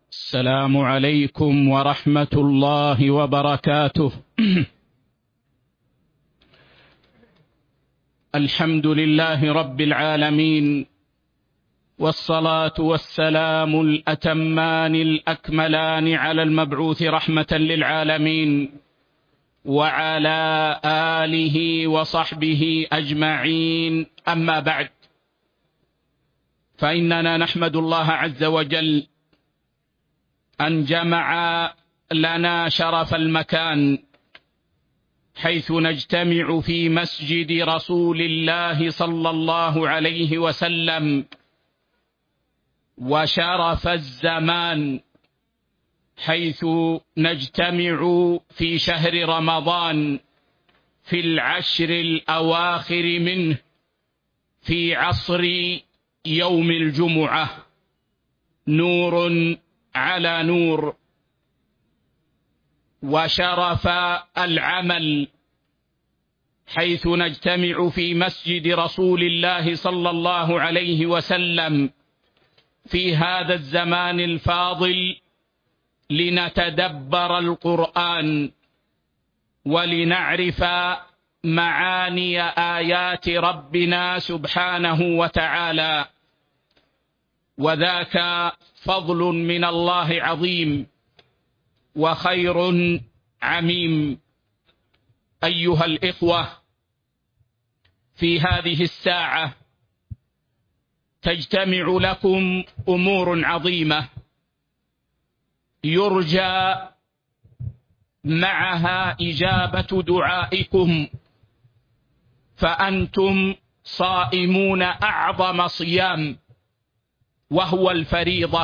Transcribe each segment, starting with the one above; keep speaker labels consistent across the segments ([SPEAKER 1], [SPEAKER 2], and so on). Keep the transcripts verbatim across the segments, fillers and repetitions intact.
[SPEAKER 1] السلام عليكم ورحمة الله وبركاته. الحمد لله رب العالمين، والصلاة والسلام الأتمان الأكملان على المبعوث رحمة للعالمين وعلى آله وصحبه أجمعين. أما بعد، فإننا نحمد الله عز وجل أن جمع لنا شرف المكان حيث نجتمع في مسجد رسول الله صلى الله عليه وسلم، وشرف الزمان حيث نجتمع في شهر رمضان في العشر الأواخر منه في عصر يوم الجمعة، نور على نور. وشرف العمل حيث نجتمع في مسجد رسول الله صلى الله عليه وسلم في هذا الزمان الفاضل لنتدبر القرآن ولنعرف معاني آيات ربنا سبحانه وتعالى، وذاك فضل من الله عظيم وخير عميم. أيها الإخوة، في هذه الساعة تجتمع لكم أمور عظيمة يرجى معها إجابة دعائكم، فأنتم صائمون أعظم صيام وهو الفريضة،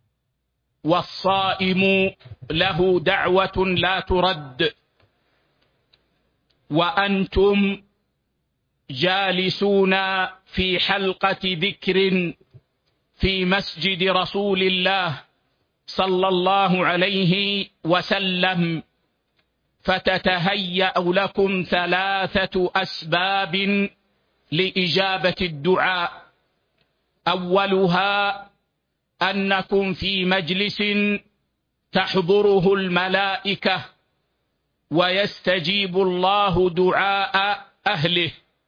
[SPEAKER 1] والصائم له دعوة لا ترد، وأنتم جالسون في حلقة ذكر في مسجد رسول الله صلى الله عليه وسلم، فتتهيأ لكم ثلاثة أسباب لإجابة الدعاء. أولها أنكم في مجلس تحضره الملائكة ويستجيب الله دعاء أهله.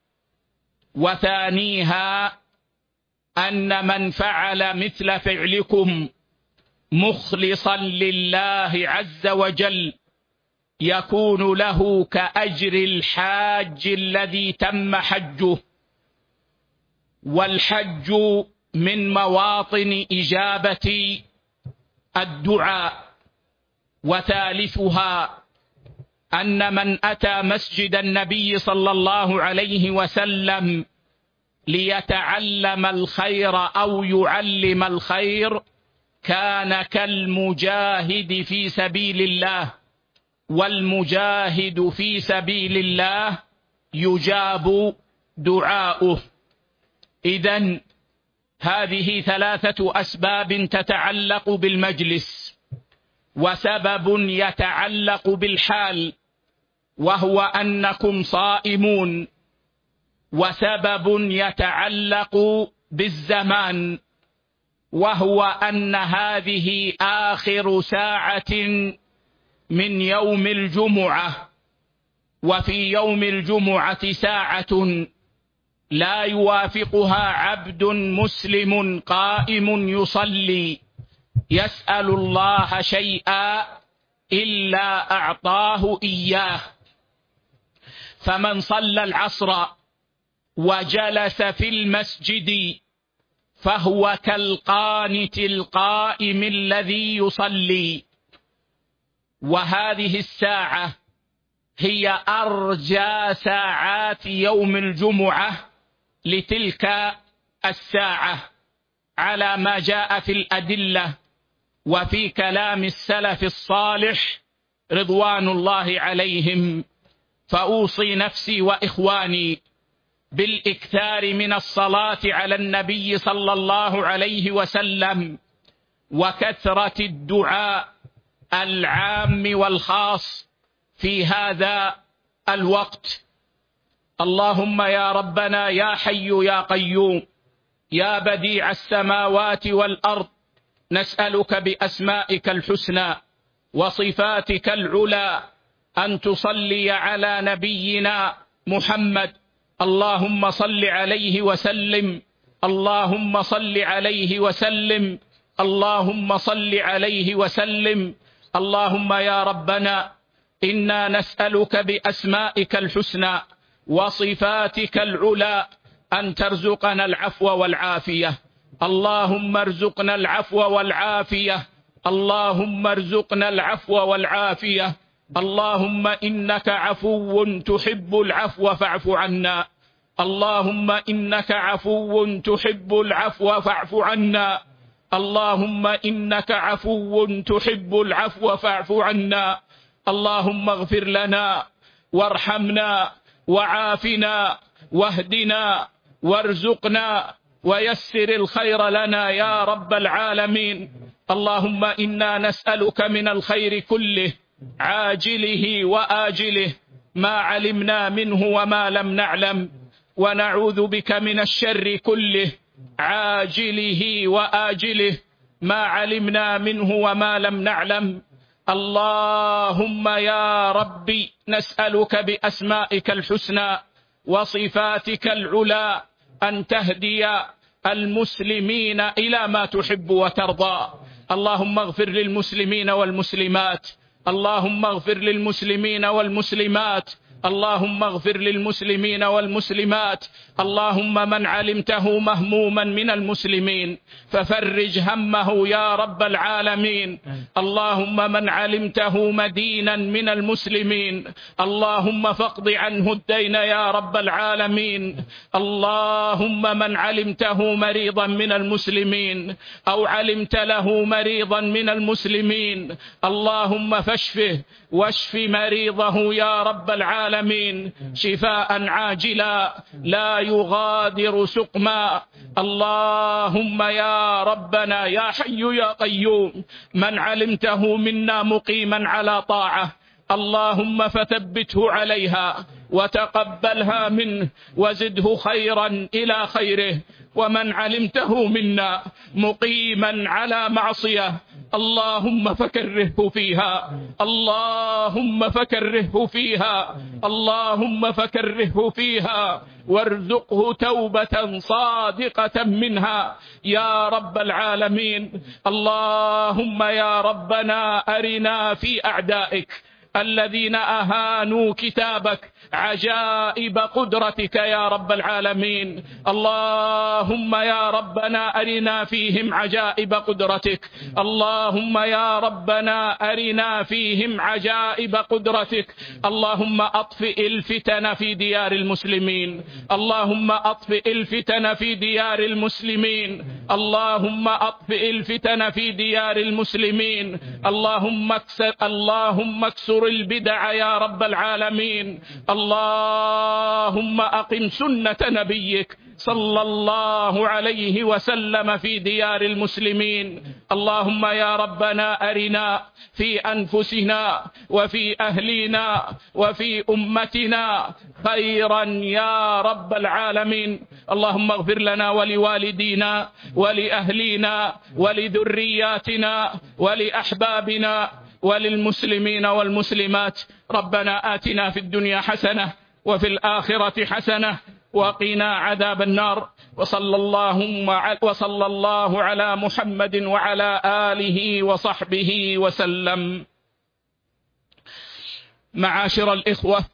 [SPEAKER 1] وثانيها أن من فعل مثل فعلكم مخلصا لله عز وجل يكون له كأجر الحاج الذي تم حجه، والحج من مواطن إجابة الدعاء. وثالثها أن من أتى مسجد النبي صلى الله عليه وسلم ليتعلم الخير أو يعلم الخير كان كالمجاهد في سبيل الله، والمجاهد في سبيل الله يجاب دعاؤه. إذن هذه ثلاثة أسباب تتعلق بالمجلس، وسبب يتعلق بالحال وهو أنكم صائمون، وسبب يتعلق بالزمان وهو أن هذه آخر ساعة من يوم الجمعة، وفي يوم الجمعة ساعة لا يوافقها عبد مسلم قائم يصلي يسأل الله شيئا إلا أعطاه إياه. فمن صلى العصر وجلس في المسجد فهو كالقانت القائم الذي يصلي. وهذه الساعة هي أرجى ساعات يوم الجمعة لتلك الساعة على ما جاء في الأدلة وفي كلام السلف الصالح رضوان الله عليهم. فأوصي نفسي وإخواني بالإكثار من الصلاة على النبي صلى الله عليه وسلم، وكثرة الدعاء العام والخاص في هذا الوقت. اللهم يا ربنا يا حي يا قيوم يا بديع السماوات والأرض نسألك بأسمائك الحسنى وصفاتك العلى أن تصلي على نبينا محمد. اللهم صل عليه وسلم، اللهم صل عليه وسلم، اللهم صل عليه وسلم. اللهم يا ربنا إنا نسألك بأسمائك الحسنى وصفاتك العلى أن ترزقنا العفو والعافية. اللهم ارزقنا العفو والعافية، اللهم ارزقنا العفو والعافية. اللهم إنك عفو تحب العفو فاعف عنا، اللهم إنك عفو تحب العفو فاعف عنا، اللهم إنك عفو تحب العفو فاعف عنا. اللهم اغفر لنا وارحمنا وعافنا واهدنا وارزقنا ويسر الخير لنا يا رب العالمين. اللهم إنا نسألك من الخير كله عاجله وآجله ما علمنا منه وما لم نعلم، ونعوذ بك من الشر كله عاجله وآجله ما علمنا منه وما لم نعلم. اللهم يا ربي نسألك بأسمائك الحسنى وصفاتك العلى أن تهدي المسلمين إلى ما تحب وترضى. اللهم اغفر للمسلمين والمسلمات، اللهم اغفر للمسلمين والمسلمات، اللهم اغفر للمسلمين والمسلمات. اللهم من علمته مهموما من المسلمين ففرج همه يا رب العالمين. اللهم من علمته مدينا من المسلمين اللهم فاقض عنه الدين يا رب العالمين. اللهم من علمته مريضا من المسلمين أو علمت له مريضا من المسلمين اللهم فاشفه واشف مريضه يا رب العالمين شفاء عاجلا لا يغادر سقما. اللهم يا ربنا يا حي يا قيوم من علمته منا مقيما على طاعة اللهم فثبته عليها وتقبلها منه وزده خيرا إلى خيره، ومن علمته منا مقيما على معصية اللهم فكرهه فيها، اللهم فكرهه فيها، اللهم فكرهه فيها وارزقه توبة صادقة منها يا رب العالمين. اللهم يا ربنا أرنا في أعدائك الذين أهانوا كتابك عجائب قدرتك يا رب العالمين. اللهم يا ربنا أرنا فيهم عجائب قدرتك، اللهم يا ربنا أرنا فيهم عجائب قدرتك. اللهم أطفئ الفتن في ديار المسلمين، اللهم أطفئ الفتن في ديار المسلمين، اللهم أطفئ الفتن في ديار المسلمين. اللهم اكسر اللهم اكسر البدع يا رب العالمين. اللهم أقم سنة نبيك صلى الله عليه وسلم في ديار المسلمين. اللهم يا ربنا أرنا في أنفسنا وفي أهلنا وفي أمتنا خيرا يا رب العالمين. اللهم اغفر لنا ولوالدينا ولأهلنا ولذرياتنا ولأحبابنا وللمسلمين والمسلمات. ربنا آتنا في الدنيا حسنة وفي الآخرة حسنة وقنا عذاب النار. وصلى الله وصلى الله على محمد وعلى آله وصحبه وسلم. معاشر الإخوة،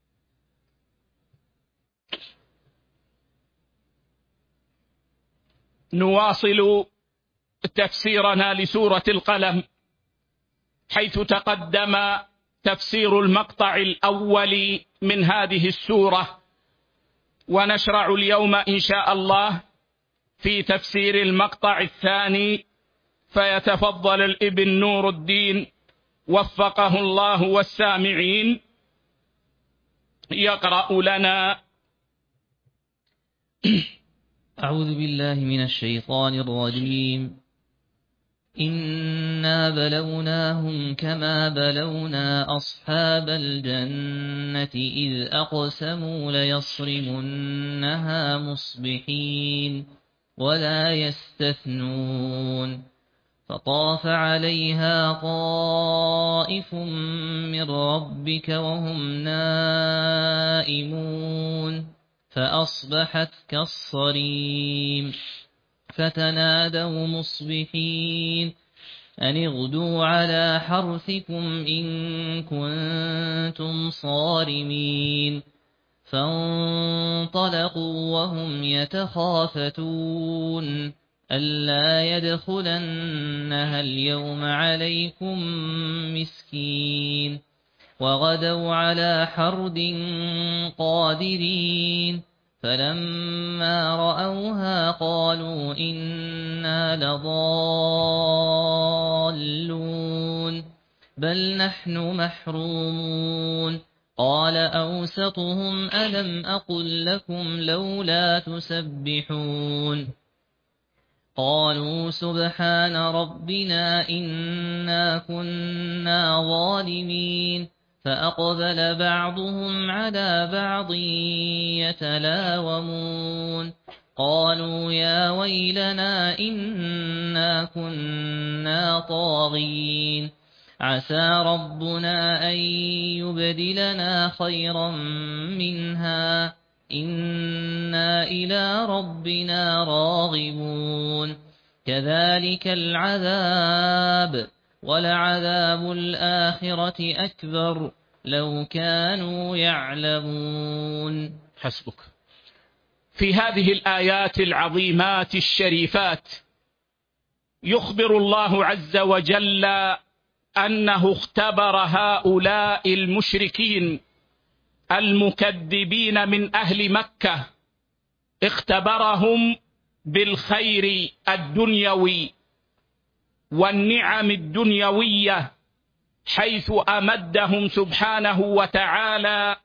[SPEAKER 1] نواصل تفسيرنا لسورة القلم، حيث تقدم تفسير المقطع الأول من هذه السورة، ونشرع اليوم إن شاء الله في تفسير المقطع الثاني. فيتفضل الابن نور الدين وفقه الله والسامعين يقرأ لنا.
[SPEAKER 2] أعوذ بالله من الشيطان الرجيم. إنا بلوناهم كما بلونا أصحاب الجنة إذ أقسموا ليصرمنها مصبحين ولا يستثنون فطاف عليها طائف من ربك وهم نائمون فأصبحت كالصريم فتنادوا مصبحين أن اغدوا على حرثكم إن كنتم صارمين فانطلقوا وهم يتخافتون ألا يدخلنها اليوم عليكم مسكين وغدوا على حرد قادرين فلما رأوها قالوا إنا لضالون بل نحن محرومون قال أوسطهم ألم أقل لكم لولا تسبحون قالوا سبحان ربنا إنا كنا ظالمين فأقبل بعضهم على بعض يتلاومون قالوا يا ويلنا إنا كنا طاغين عسى ربنا أن يبدلنا خيرا منها إنا إلى ربنا راغبون كذلك العذاب ولعذاب الآخرة أكبر لو كانوا يعلمون.
[SPEAKER 1] حسبك. في هذه الآيات العظيمات الشريفات يخبر الله عز وجل أنه اختبر هؤلاء المشركين المكذبين من أهل مكة، اختبرهم بالخير الدنيوي والنعم الدنيوية، حيث أمدهم سبحانه وتعالى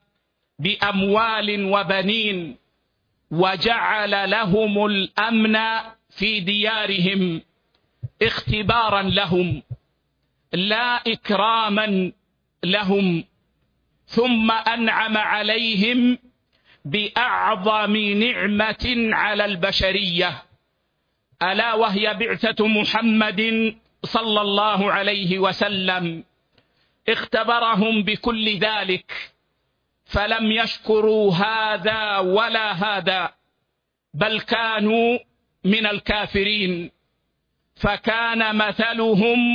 [SPEAKER 1] بأموال وبنين، وجعل لهم الأمن في ديارهم اختبارا لهم لا إكراما لهم، ثم أنعم عليهم بأعظم نعمة على البشرية، ألا وهي بعثة محمد صلى الله عليه وسلم. اختبرهم بكل ذلك فلم يشكروا هذا ولا هذا، بل كانوا من الكافرين، فكان مثلهم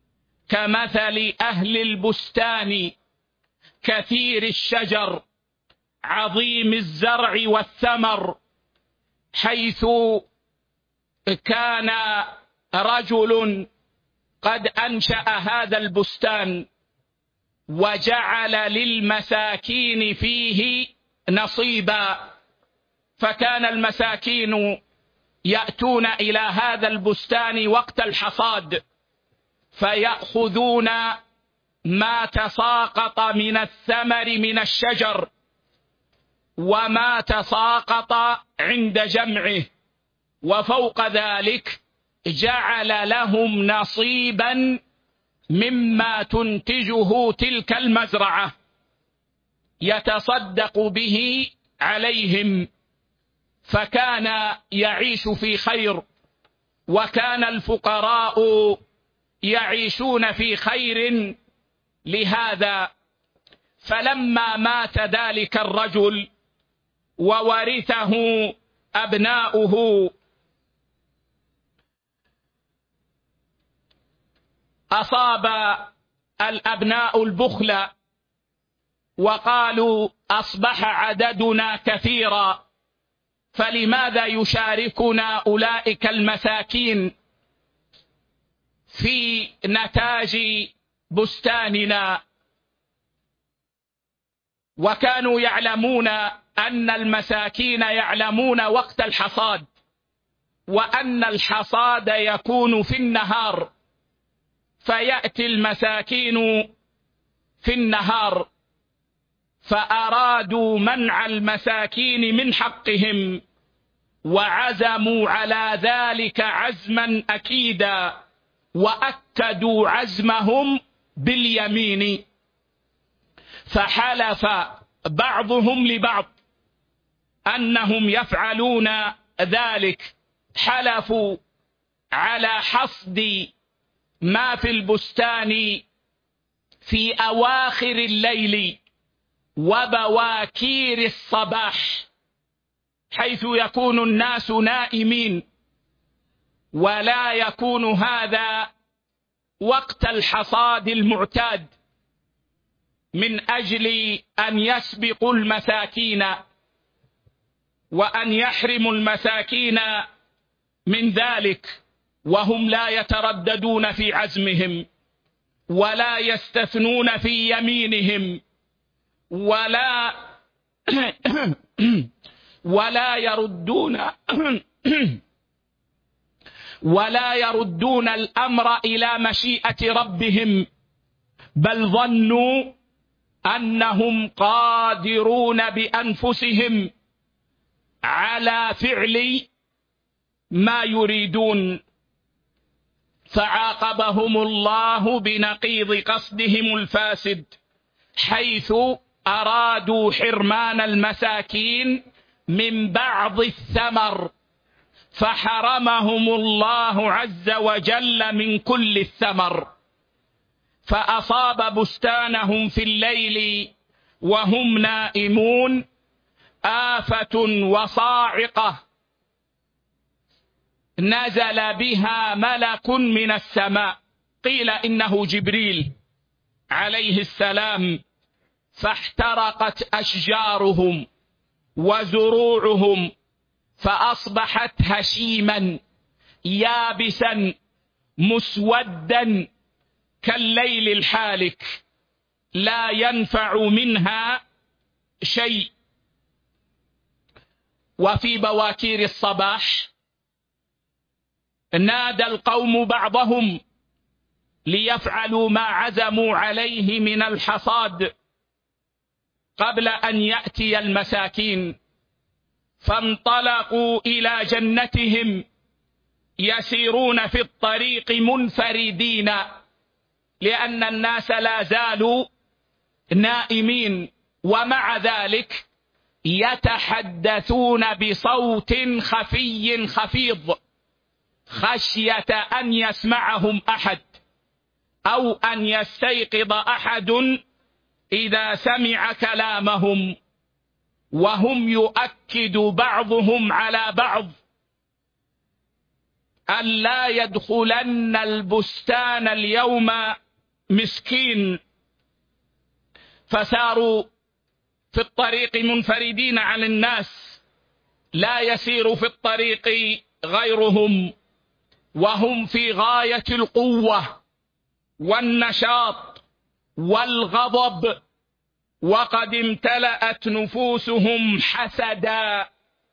[SPEAKER 1] كمثل أهل البستان كثير الشجر عظيم الزرع والثمر، حيث كان رجل قد أنشأ هذا البستان وجعل للمساكين فيه نصيبا، فكان المساكين يأتون إلى هذا البستان وقت الحصاد فيأخذون ما تساقط من الثمر من الشجر وما تساقط عند جمعه، وفوق ذلك جعل لهم نصيبا مما تنتجه تلك المزرعة يتصدق به عليهم، فكان يعيش في خير، وكان الفقراء يعيشون في خير. لهذا فلما مات ذلك الرجل وورثه أبناؤه أصاب الأبناء البخل وقالوا أصبح عددنا كثيرا، فلماذا يشاركنا أولئك المساكين في نتاج بستاننا؟ وكانوا يعلمون أن المساكين يعلمون وقت الحصاد، وأن الحصاد يكون في النهار، فيأتي المساكين في النهار، فأرادوا منع المساكين من حقهم وعزموا على ذلك عزما أكيدا، وأكدوا عزمهم باليمين، فحلف بعضهم لبعض أنهم يفعلون ذلك، حلفوا على حصد ما في البستان في أواخر الليل وبواكير الصباح، حيث يكون الناس نائمين، ولا يكون هذا وقت الحصاد المعتاد، من أجل أن يسبقوا المساكين وأن يحرموا المساكين من ذلك، وهم لا يترددون في عزمهم ولا يستثنون في يمينهم ولا ولا يردون ولا يردون الأمر إلى مشيئة ربهم، بل ظنوا أنهم قادرون بأنفسهم على فعل ما يريدون، فعاقبهم الله بنقيض قصدهم الفاسد، حيث أرادوا حرمان المساكين من بعض الثمر، فحرمهم الله عز وجل من كل الثمر، فأصاب بستانهم في الليل وهم نائمون آفة وصاعقة نزل بها ملك من السماء، قيل إنه جبريل عليه السلام، فاحترقت أشجارهم وزروعهم، فأصبحت هشيما يابسا مسودا كالليل الحالك، لا ينفع منها شيء. وفي بواكير الصباح نادى القوم بعضهم ليفعلوا ما عزموا عليه من الحصاد قبل أن يأتي المساكين، فانطلقوا إلى جنتهم يسيرون في الطريق منفردين، لأن الناس لا زالوا نائمين، ومع ذلك يتحدثون بصوت خفي خفيض خشية أن يسمعهم أحد أو أن يستيقظ أحد إذا سمع كلامهم، وهم يؤكد بعضهم على بعض أن لا يدخلن البستان اليوم مسكين، فساروا في الطريق منفردين عن الناس، لا يسير في الطريق غيرهم، وهم في غاية القوة والنشاط والغضب، وقد امتلأت نفوسهم حسدا،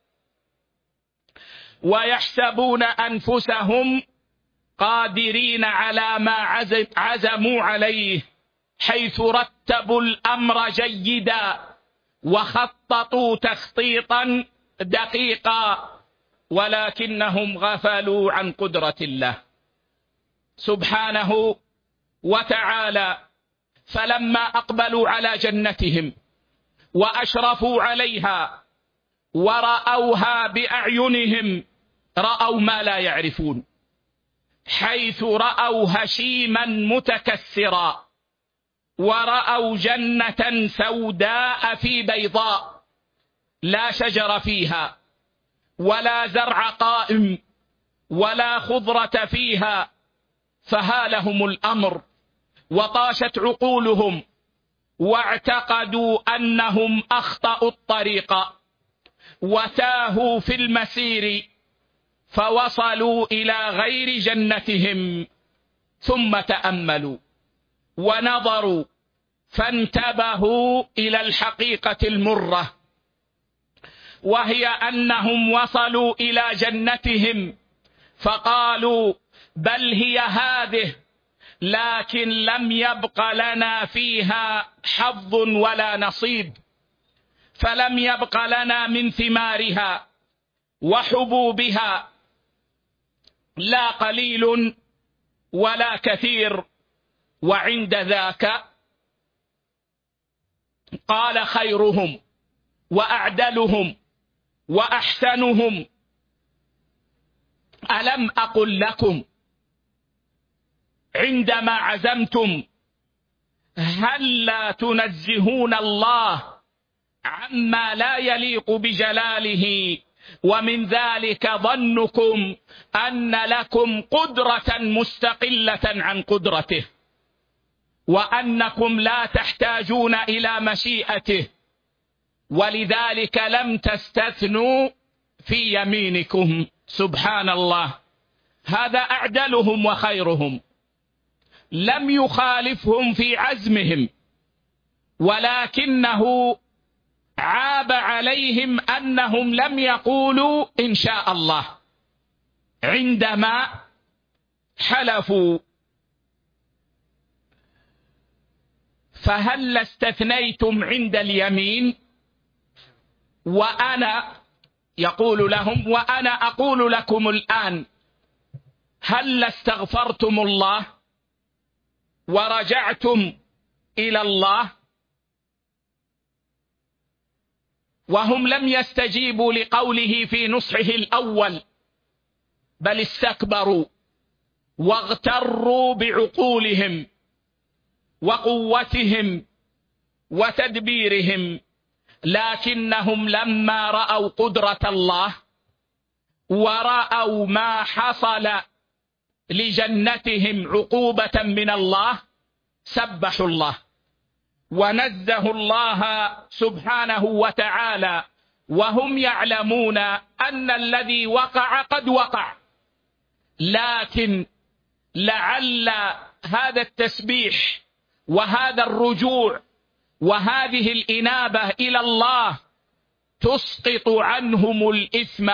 [SPEAKER 1] ويحسبون أنفسهم قادرين على ما عزموا عليه، حيث رتبوا الأمر جيدا وخططوا تخطيطا دقيقا، ولكنهم غفلوا عن قدرة الله سبحانه وتعالى. فلما أقبلوا على جنتهم وأشرفوا عليها ورأوها بأعينهم، رأوا ما لا يعرفون، حيث رأوا هشيما متكسرا، ورأوا جنة سوداء في بيضاء لا شجر فيها ولا زرع قائم ولا خضرة فيها، فهالهم الأمر وطاشت عقولهم، واعتقدوا أنهم أخطأوا الطريق وتاهوا في المسير، فوصلوا إلى غير جنتهم، ثم تأملوا ونظروا فانتبهوا إلى الحقيقة المرة، وهي أنهم وصلوا إلى جنتهم فقالوا بل هي هذه، لكن لم يبق لنا فيها حظ ولا نصيب، فلم يبق لنا من ثمارها وحبوبها لا قليل ولا كثير. وعند ذاك قال خيرهم وأعدلهم وأحسنهم ألم أقل لكم عندما عزمتم هل لا تنزهون الله عما لا يليق بجلاله، ومن ذلك ظنكم أن لكم قدرة مستقلة عن قدرته، وأنكم لا تحتاجون إلى مشيئته، ولذلك لم تستثنوا في يمينكم. سبحان الله، هذا أعدلهم وخيرهم، لم يخالفهم في عزمهم، ولكنه عاب عليهم أنهم لم يقولوا إن شاء الله عندما حلفوا. فهل استثنيتم عند اليمين؟ وأنا يقول لهم وأنا أقول لكم الآن، هل استغفرتم الله ورجعتم إلى الله؟ وهم لم يستجيبوا لقوله في نصحه الأول، بل استكبروا واغتروا بعقولهم وقوتهم وتدبيرهم، لكنهم لما رأوا قدرة الله ورأوا ما حصل لجنتهم عقوبة من الله سبحوا الله ونزهوا الله سبحانه وتعالى، وهم يعلمون أن الذي وقع قد وقع، لكن لعل هذا التسبيح وهذا الرجوع وهذه الإنابة إلى الله تسقط عنهم الإثم،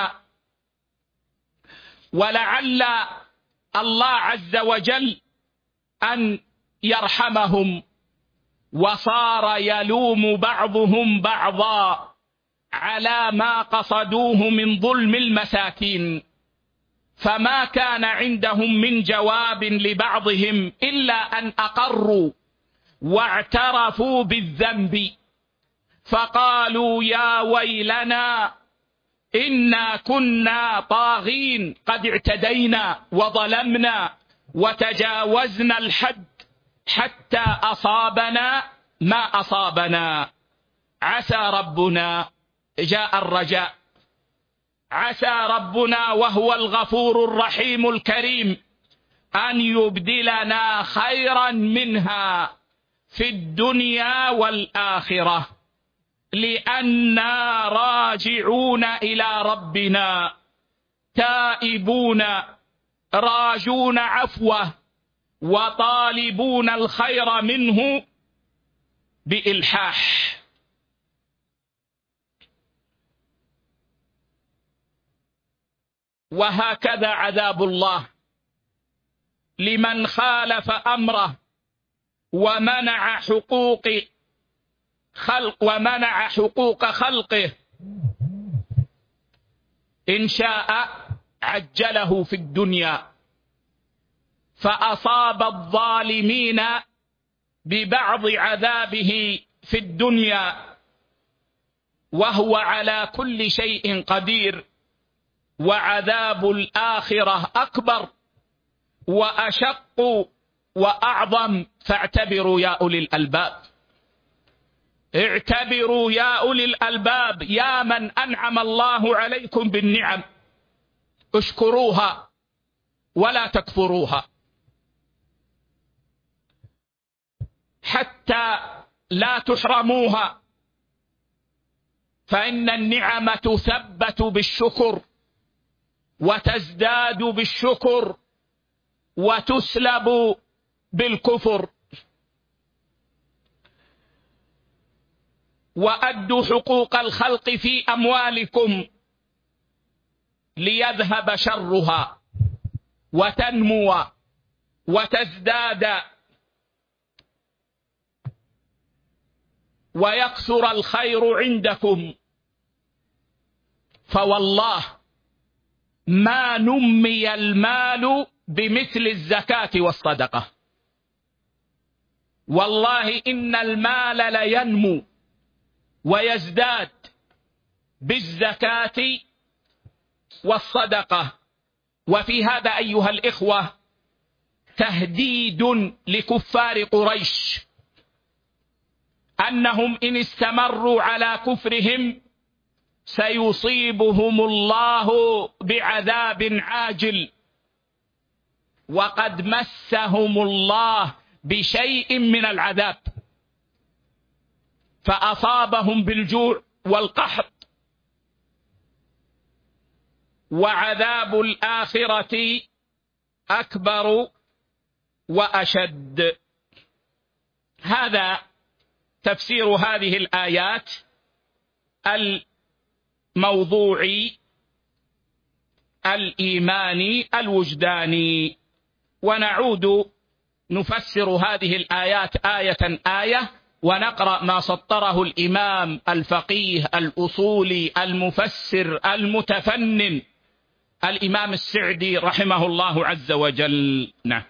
[SPEAKER 1] ولعل الله عز وجل أن يرحمهم. وصار يلوم بعضهم بعضا على ما قصدوه من ظلم المساكين، فما كان عندهم من جواب لبعضهم إلا أن أقروا واعترفوا بالذنب، فقالوا يا ويلنا إنا كنا طاغين، قد اعتدينا وظلمنا وتجاوزنا الحد حتى أصابنا ما أصابنا. عسى ربنا، جاء الرجاء، عسى ربنا وهو الغفور الرحيم الكريم أن يبدلنا خيرا منها في الدنيا والآخرة، لأننا راجعون إلى ربنا تائبون راجون عفوه وطالبون الخير منه بإلحاح. وهكذا عذاب الله لمن خالف أمره ومنع حقوق خلق ومنع حقوق خلقه، إن شاء عجله في الدنيا فأصاب الظالمين ببعض عذابه في الدنيا، وهو على كل شيء قدير، وعذاب الآخرة أكبر وأشق وأعظم. فاعتبروا يا أولي الألباب، اعتبروا يا أولي الألباب، يا من أنعم الله عليكم بالنعم، اشكروها ولا تكفروها، حتى لا تحرموها، فإن النعم تثبت بالشكر وتزداد بالشكر وتسلب بالكفر. وأدوا حقوق الخلق في أموالكم ليذهب شرها وتنمو وتزداد ويكثر الخير عندكم. فوالله ما نمي المال بمثل الزكاة والصدقة، والله إن المال لينمو ويزداد بالزكاة والصدقة. وفي هذا أيها الإخوة تهديد لكفار قريش أنهم إن استمروا على كفرهم سيصيبهم الله بعذاب عاجل، وقد مسهم الله بشيء من العذاب فأصابهم بالجوع والقحط، وعذاب الآخرة أكبر وأشد. هذا تفسير هذه الآيات الموضوعي الإيماني الوجداني. ونعود نفسر هذه الآيات آية آية، ونقرأ ما سطره الإمام الفقيه الأصولي المفسر المتفنن الإمام السعدي رحمه الله عز وجل. نعم.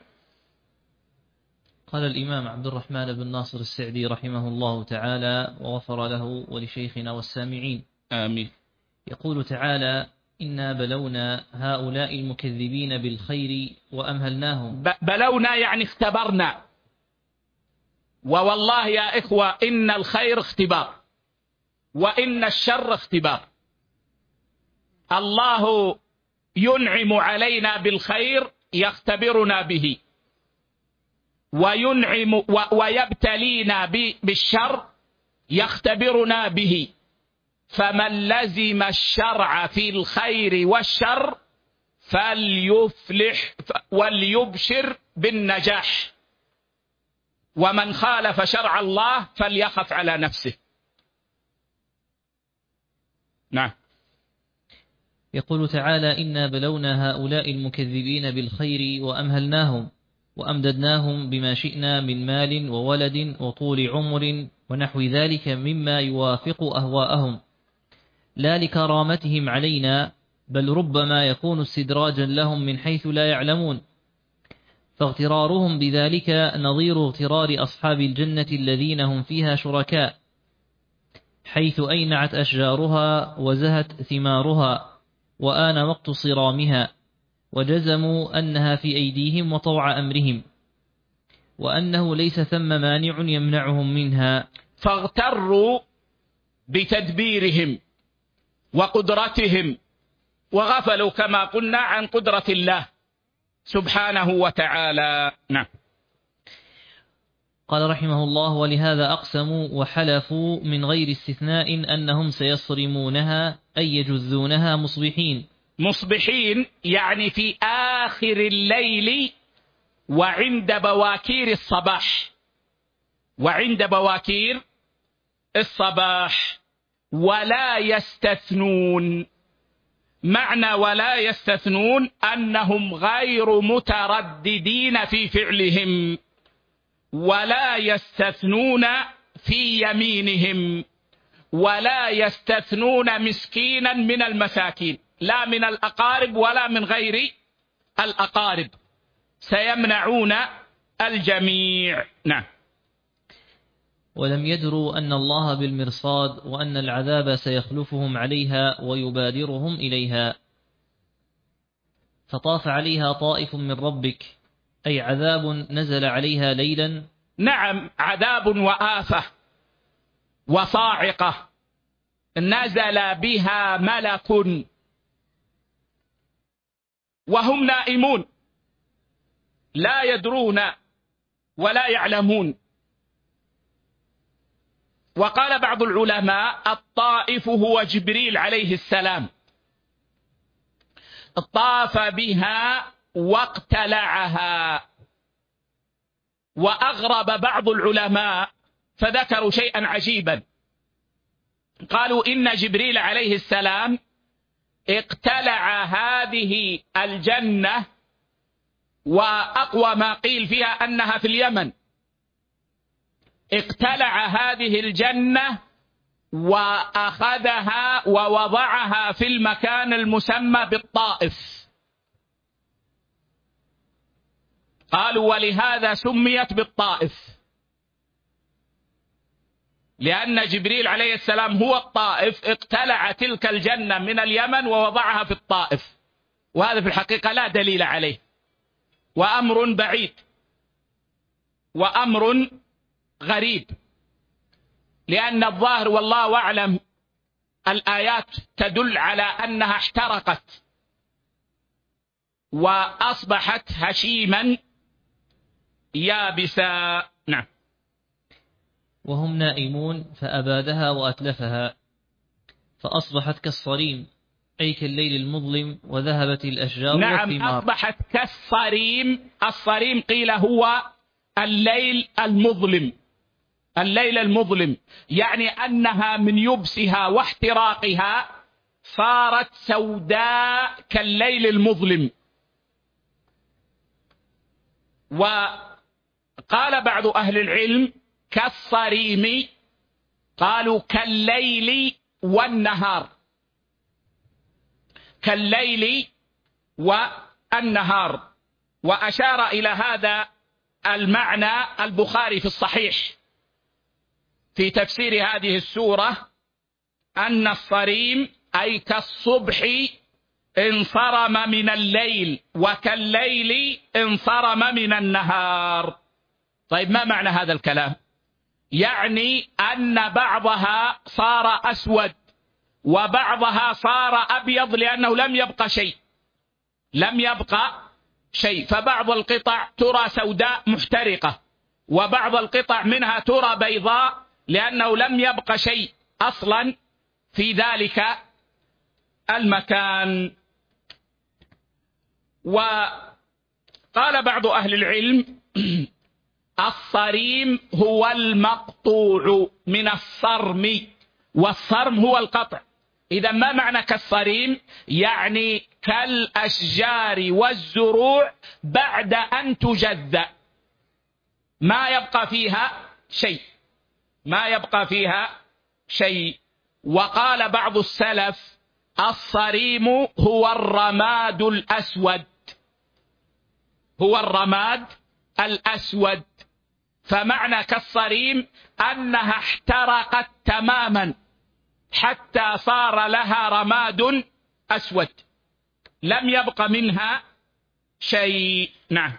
[SPEAKER 2] قال الإمام عبد الرحمن بن ناصر السعدي رحمه الله تعالى وغفر له ولشيخنا والسامعين
[SPEAKER 1] آمين.
[SPEAKER 2] يقول تعالى: إنا بلونا هؤلاء المكذبين بالخير وأمهلناهم.
[SPEAKER 1] بلونا يعني اختبرنا، ووالله يا إخوة إن الخير اختبار وإن الشر اختبار. الله ينعم علينا بالخير يختبرنا به، وينعم ويبتلينا بالشر يختبرنا به. فمن لزم الشرع في الخير والشر فليفلح وليبشر بالنجاح، ومن خالف شرع الله فليخف على نفسه. نعم.
[SPEAKER 2] يقول تعالى: إنا بلونا هؤلاء المكذبين بالخير وأمهلناهم وأمددناهم بما شئنا من مال وولد وطول عمر ونحو ذلك مما يوافق أهواءهم، لا لكرامتهم علينا، بل ربما يكون استدراجا لهم من حيث لا يعلمون. فاغترارهم بذلك نظير اغترار أصحاب الجنة الذين هم فيها شركاء، حيث أينعت أشجارها وزهت ثمارها وآن وقت صرامها، وجزموا أنها في أيديهم وطوع أمرهم، وأنه ليس ثم مانع يمنعهم منها.
[SPEAKER 1] فاغتروا بتدبيرهم وقدرتهم، وغفلوا كما قلنا عن قدرة الله سبحانه وتعالى. نعم.
[SPEAKER 2] قال رحمه الله: ولهذا أقسموا وحلفوا من غير استثناء أنهم سيصرمونها أي يجذونها مصبحين.
[SPEAKER 1] مصبحين يعني في آخر الليل وعند بواكير الصباح، وعند بواكير الصباح. ولا يستثنون، معنى ولا يستثنون أنهم غير مترددين في فعلهم، ولا يستثنون في يمينهم، ولا يستثنون مسكينا من المساكين، لا من الأقارب ولا من غير الأقارب، سيمنعون الجميع. نعم.
[SPEAKER 2] ولم يدروا أن الله بالمرصاد، وأن العذاب سيخلفهم عليها ويبادرهم إليها. فطاف عليها طائف من ربك، أي عذاب نزل عليها ليلا.
[SPEAKER 1] نعم، عذاب وآفة وصاعقة نزل بها ملك وهم نائمون لا يدرون ولا يعلمون. وقال بعض العلماء: الطائف هو جبريل عليه السلام، طاف بها واقتلعها. وأغرب بعض العلماء فذكروا شيئا عجيبا، قالوا إن جبريل عليه السلام اقتلع هذه الجنة، وأقوى ما قيل فيها أنها في اليمن، اقتلع هذه الجنة وأخذها ووضعها في المكان المسمى بالطائف. قالوا ولهذا سميت بالطائف، لأن جبريل عليه السلام هو الطائف، اقتلع تلك الجنة من اليمن ووضعها في الطائف، وهذا في الحقيقة لا دليل عليه، وأمر بعيد وأمر غريب، لأن الظاهر والله أعلم الآيات تدل على أنها احترقت وأصبحت هشيما يابسا. نعم.
[SPEAKER 2] وهم نائمون فأبادها وأتلفها فأصبحت كالصريم، أي كالليل المظلم، وذهبت الأشجار
[SPEAKER 1] نعم
[SPEAKER 2] والثمار.
[SPEAKER 1] أصبحت كالصريم. الصريم قيل هو الليل المظلم، الليل المظلم، يعني أنها من يبسها واحتراقها صارت سوداء كالليل المظلم. وقال بعض أهل العلم كالصريم، قالوا كالليل والنهار، كالليل والنهار. وأشار إلى هذا المعنى البخاري في الصحيح في تفسير هذه السورة، أن الصريم أي كالصبح انصرم من الليل، وكالليل انصرم من النهار. طيب ما معنى هذا الكلام؟ يعني أن بعضها صار أسود وبعضها صار أبيض، لأنه لم يبقى شيء، لم يبقى شيء. فبعض القطع ترى سوداء محترقة، وبعض القطع منها ترى بيضاء، لأنه لم يبقى شيء أصلا في ذلك المكان. وقال بعض أهل العلم الصريم هو المقطوع من الصرم، والصرم هو القطع. إذا ما معنى كالصريم؟ يعني كالأشجار والزروع بعد أن تجذأ، ما يبقى فيها شيء، ما يبقى فيها شيء. وقال بعض السلف الصريم هو الرماد الأسود، هو الرماد الأسود. فمعنى كالصريم أنها احترقت تماما حتى صار لها رماد أسود، لم يبق منها شيء. نعم.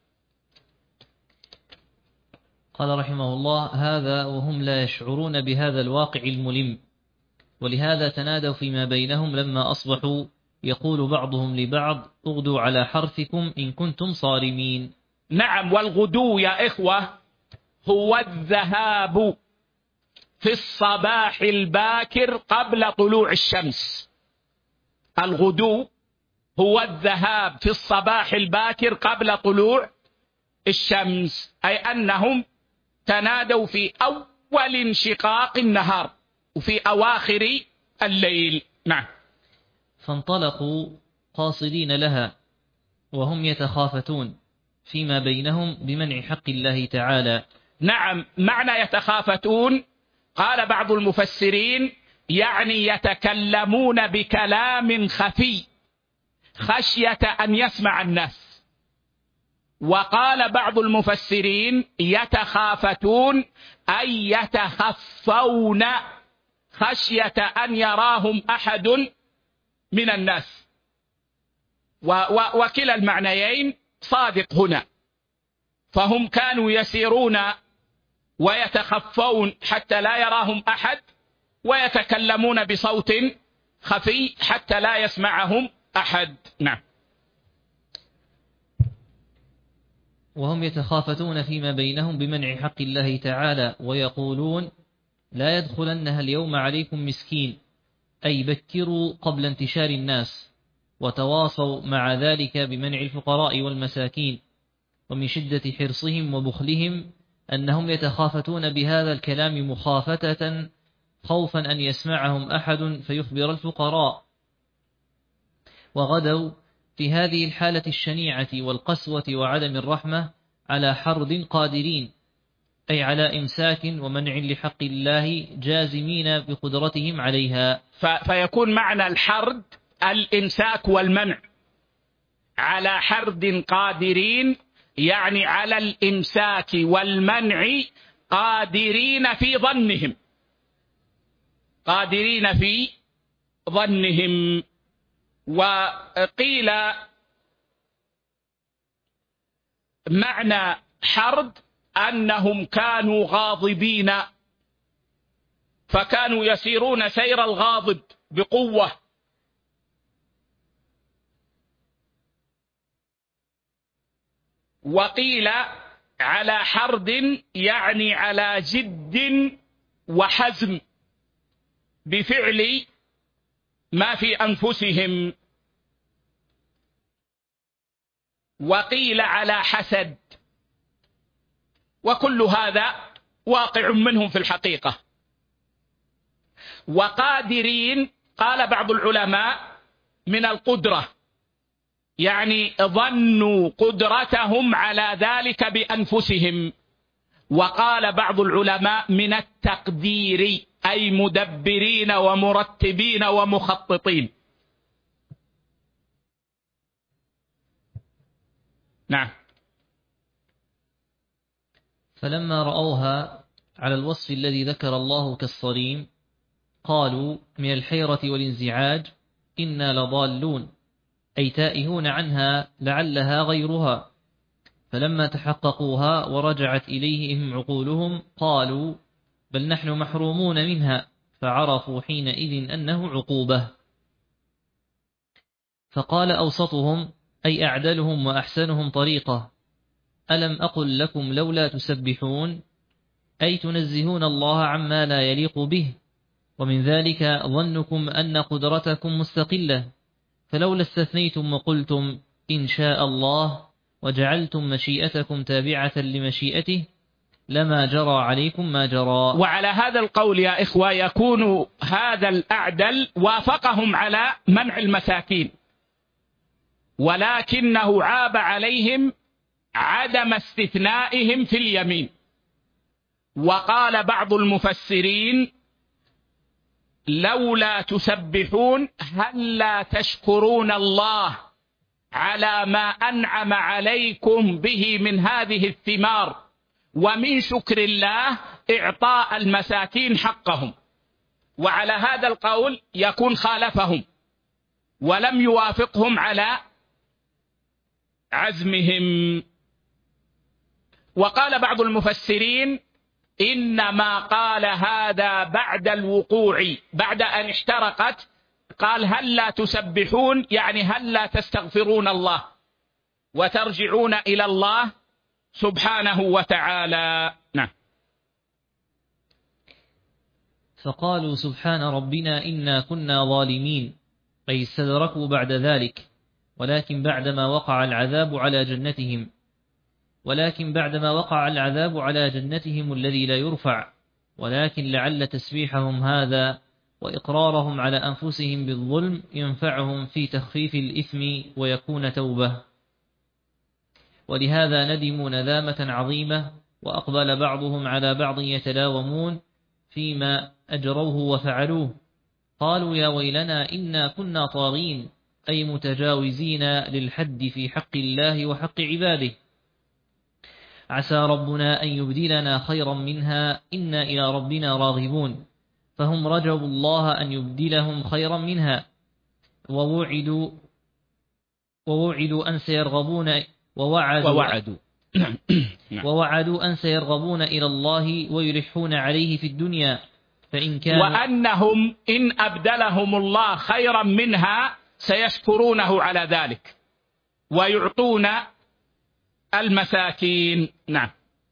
[SPEAKER 2] قال رحمه الله: هذا وهم لا يشعرون بهذا الواقع الملم، ولهذا تنادوا فيما بينهم لما أصبحوا، يقول بعضهم لبعض: اغدوا على حرثكم إن كنتم صارمين.
[SPEAKER 1] نعم. والغدو يا إخوة هو الذهاب في الصباح الباكر قبل طلوع الشمس. الغدو هو الذهاب في الصباح الباكر قبل طلوع الشمس، أي أنهم تنادوا في أول انشقاق النهار وفي أواخر الليل. نعم.
[SPEAKER 2] فانطلقوا قاصدين لها وهم يتخافتون فيما بينهم بمنع حق الله تعالى.
[SPEAKER 1] نعم. معنى يتخافتون قال بعض المفسرين يعني يتكلمون بكلام خفي خشية أن يسمع الناس. وقال بعض المفسرين يتخافتون أي يتخفون خشية أن يراهم أحد من الناس. وكلا المعنيين صادق هنا، فهم كانوا يسيرون ويتخفون حتى لا يراهم أحد، ويتكلمون بصوت خفي حتى لا يسمعهم أحد. نعم.
[SPEAKER 2] وهم يتخافتون فيما بينهم بمنع حق الله تعالى، ويقولون: لا يدخلنها اليوم عليكم مسكين، أي بكروا قبل انتشار الناس. وتواصوا مع ذلك بمنع الفقراء والمساكين. ومن شدة حرصهم وبخلهم أنهم يتخافتون بهذا الكلام مخافتة، خوفا أن يسمعهم أحد فيخبر الفقراء. وغدوا في هذه الحالة الشنيعة والقسوة وعدم الرحمة على حرد قادرين، أي على إمساك ومنع لحق الله جازمين بقدرتهم عليها.
[SPEAKER 1] فيكون معنى الحرد الإمساك والمنع، على حرد قادرين يعني على الإمساك والمنع قادرين في ظنهم، قادرين في ظنهم. وقيل معنى حرد أنهم كانوا غاضبين، فكانوا يسيرون سير الغاضب بقوة. وقيل على حرد يعني على جد وحزم بفعل ما في أنفسهم. وقيل على حسد، وكل هذا واقع منهم في الحقيقة. وقادرين قال بعض العلماء من القدرة، يعني ظنوا قدرتهم على ذلك بأنفسهم. وقال بعض العلماء من التقدير، أي مدبرين ومرتبين ومخططين. نعم.
[SPEAKER 2] فلما رأوها على الوصف الذي ذكر الله كالصريم قالوا من الحيرة والانزعاج إنا لضالون، أي تائهون عنها لعلها غيرها. فلما تحققوها ورجعت إليهم عقولهم قالوا بل نحن محرومون منها، فعرفوا حينئذ أنه عقوبة. فقال أوسطهم أي أعدلهم وأحسنهم طريقة ألم أقل لكم لولا تسبحون، أي تنزهون الله عما لا يليق به، ومن ذلك ظنكم أن قدرتكم مستقلة، فلولا استثنيتم وقلتم إن شاء الله وجعلتم مشيئتكم تابعة لمشيئته لما جرى عليكم ما جرى.
[SPEAKER 1] وعلى هذا القول يا إخوة يكون هذا الأعدل وافقهم على منع المساكين، ولكنه عاب عليهم عدم استثنائهم في اليمين. وقال بعض المفسرين لولا تسبحون هل لا تشكرون الله على ما أنعم عليكم به من هذه الثمار، ومن شكر الله إعطاء المساكين حقهم. وعلى هذا القول يكون خالفهم ولم يوافقهم على عزمهم. وقال بعض المفسرين إنما قال هذا بعد الوقوع، بعد أن احترقت، قال هل لا تسبحون يعني هل لا تستغفرون الله وترجعون إلى الله سبحانه وتعالى. نعم.
[SPEAKER 2] فقالوا سبحان ربنا إنا كنا ظالمين، أي استدركوا بعد ذلك، ولكن بعدما وقع العذاب على جنتهم ولكن بعدما وقع العذاب على جنتهم الذي لا يرفع، ولكن لعل تسبيحهم هذا وإقرارهم على أنفسهم بالظلم ينفعهم في تخفيف الإثم ويكون توبة. ولهذا ندموا ندامة عظيمة، وأقبل بعضهم على بعض يتلاومون فيما أجروه وفعلوه. قالوا يا ويلنا إنا كنا طاغين، أي متجاوزين للحد في حق الله وحق عباده. عسى ربنا أن يبدلنا خيرا منها إنا إلى ربنا راغبون. فهم رجوا الله أن يبدلهم خيرا منها، ووعدوا ووعدوا أن سيرغبون ووعدوا,
[SPEAKER 1] ووعدوا
[SPEAKER 2] ووعدوا أن سيرغبون إلى الله ويلحون عليه في الدنيا، فإن كان
[SPEAKER 1] وأنهم إن أبدلهم الله خيرا منها سيشكرونه على ذلك ويعطون المساكين. نعم.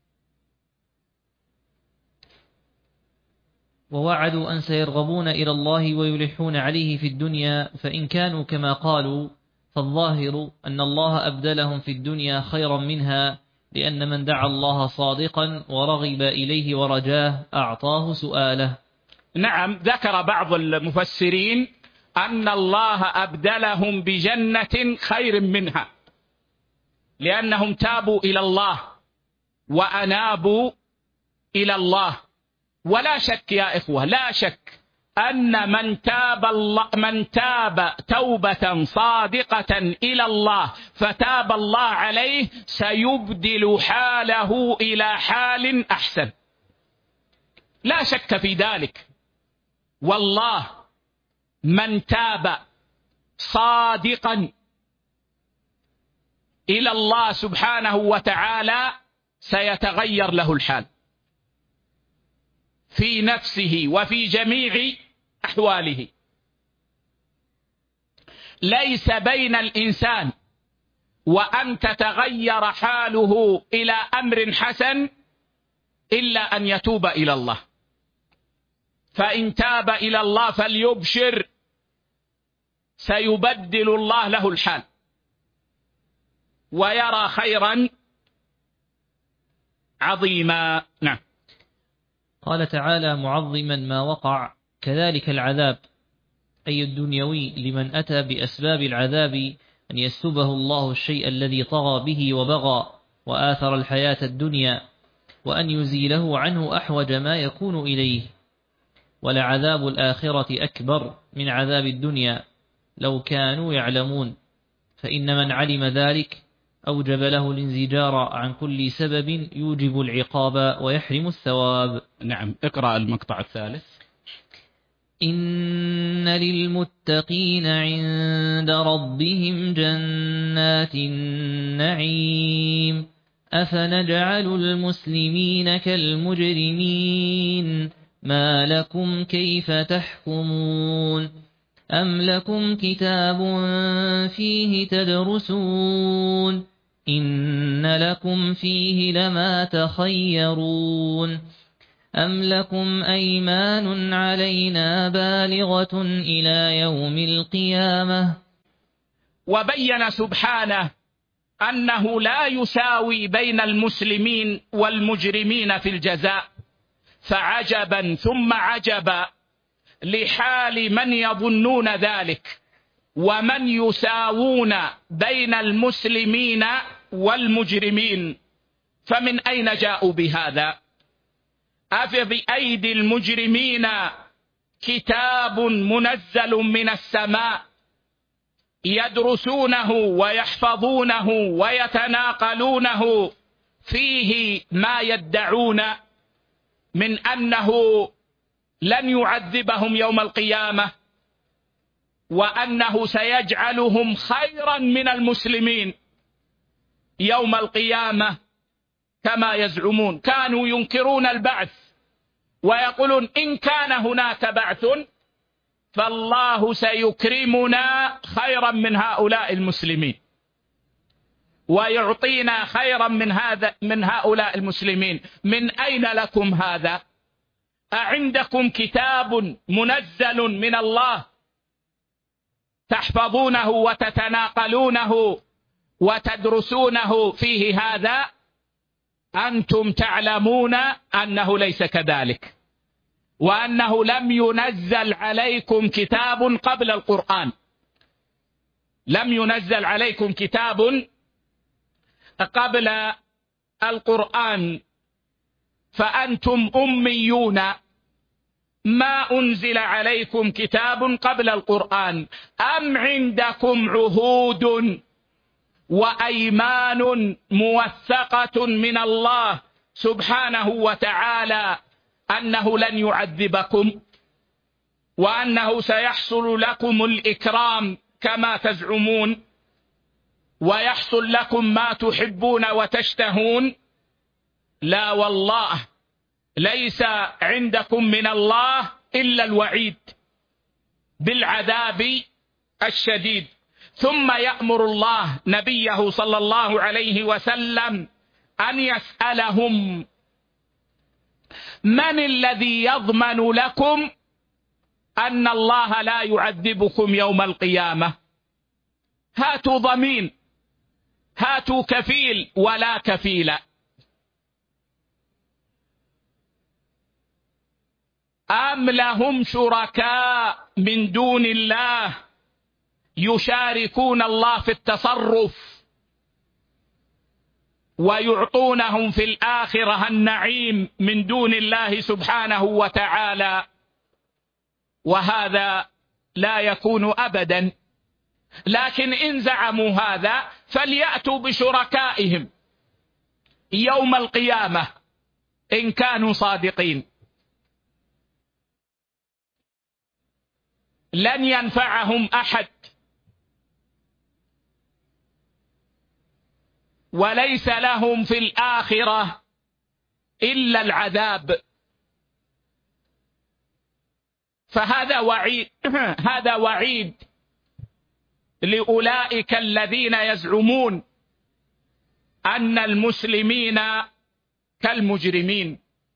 [SPEAKER 2] ووعدوا أن سيرغبون إلى الله ويلحون عليه في الدنيا، فإن كانوا كما قالوا فالظاهر أن الله أبدلهم في الدنيا خيرا منها، لأن من دعا الله صادقا ورغب إليه ورجاه أعطاه سؤاله.
[SPEAKER 1] نعم. ذكر بعض المفسرين أن الله أبدلهم بجنة خير منها، لأنهم تابوا إلى الله وأنابوا إلى الله. ولا شك يا إخوة، لا شك أن من تاب الله من تاب توبة صادقة إلى الله فتاب الله عليه سيبدل حاله إلى حال أحسن، لا شك في ذلك. والله من تاب صادقا إلى الله سبحانه وتعالى سيتغير له الحال في نفسه وفي جميع أحواله. ليس بين الإنسان وأن تتغير حاله إلى أمر حسن إلا أن يتوب إلى الله، فإن تاب إلى الله فليبشر، سيبدل الله له الحال ويرى خيرا عظيما. نعم.
[SPEAKER 2] قال تعالى معظما ما وقع: كذلك العذاب، أي الدنيوي، لمن أتى بأسباب العذاب أن يسلبه الله الشيء الذي طغى به وبغى وآثر الحياة الدنيا، وأن يزيله عنه أحوج ما يكون إليه. ولعذاب الآخرة أكبر من عذاب الدنيا لو كانوا يعلمون، فإن من علم ذلك أوجب له الانزجار عن كل سبب يوجب العقاب ويحرم الثواب.
[SPEAKER 1] نعم. اقرأ المقطع الثالث.
[SPEAKER 2] إن للمتقين عند ربهم جنات النعيم، أفنجعل المسلمين كالمجرمين، ما لكم كيف تحكمون، أم لكم كتاب فيه تدرسون، إن لكم فيه لما تخيرون، أم لكم أيمان علينا بالغة إلى يوم القيامة.
[SPEAKER 1] وبين سبحانه أنه لا يساوي بين المسلمين والمجرمين في الجزاء، فعجبا ثم عجبا لحال من يظنون ذلك ومن يساوون بين المسلمين والمجرمين، فمن أين جاءوا بهذا؟ أفبأيدي المجرمين كتاب منزل من السماء يدرسونه ويحفظونه ويتناقلونه فيه ما يدعون من أنه لن يعذبهم يوم القيامة، وأنه سيجعلهم خيرا من المسلمين يوم القيامة كما يزعمون. كانوا ينكرون البعث ويقولون إن كان هناك بعث فالله سيكرمنا خيرا من هؤلاء المسلمين ويعطينا خيرا من هذا من هؤلاء المسلمين. من أين لكم هذا؟ أعندكم كتاب منزل من الله تحفظونه وتتناقلونه وتدرسونه فيه هذا؟ أنتم تعلمون أنه ليس كذلك، وأنه لم ينزل عليكم كتاب قبل القرآن، لم ينزل عليكم كتاب قبل القرآن، فأنتم أميون، ما أنزل عليكم كتاب قبل القرآن. أم عندكم عهود وأيمان موثقة من الله سبحانه وتعالى أنه لن يعذبكم وأنه سيحصل لكم الإكرام كما تزعمون ويحصل لكم ما تحبون وتشتهون؟ لا والله، ليس عندكم من الله إلا الوعيد بالعذاب الشديد. ثم يأمر الله نبيه صلى الله عليه وسلم أن يسألهم: من الذي يضمن لكم أن الله لا يعذبكم يوم القيامة؟ هاتوا ضمين، هاتوا كفيل ولا كفيل. أم لهم شركاء من دون الله يشاركون الله في التصرف ويعطونهم في الآخرة النعيم من دون الله سبحانه وتعالى؟ وهذا لا يكون أبدا. لكن إن زعموا هذا فليأتوا بشركائهم يوم القيامة إن كانوا صادقين. لن ينفعهم أحد وليس لهم في الآخرة إلا العذاب. فهذا وعيد هذا وعيد لأولئك الذين يزعمون أن المسلمين كالمجرمين.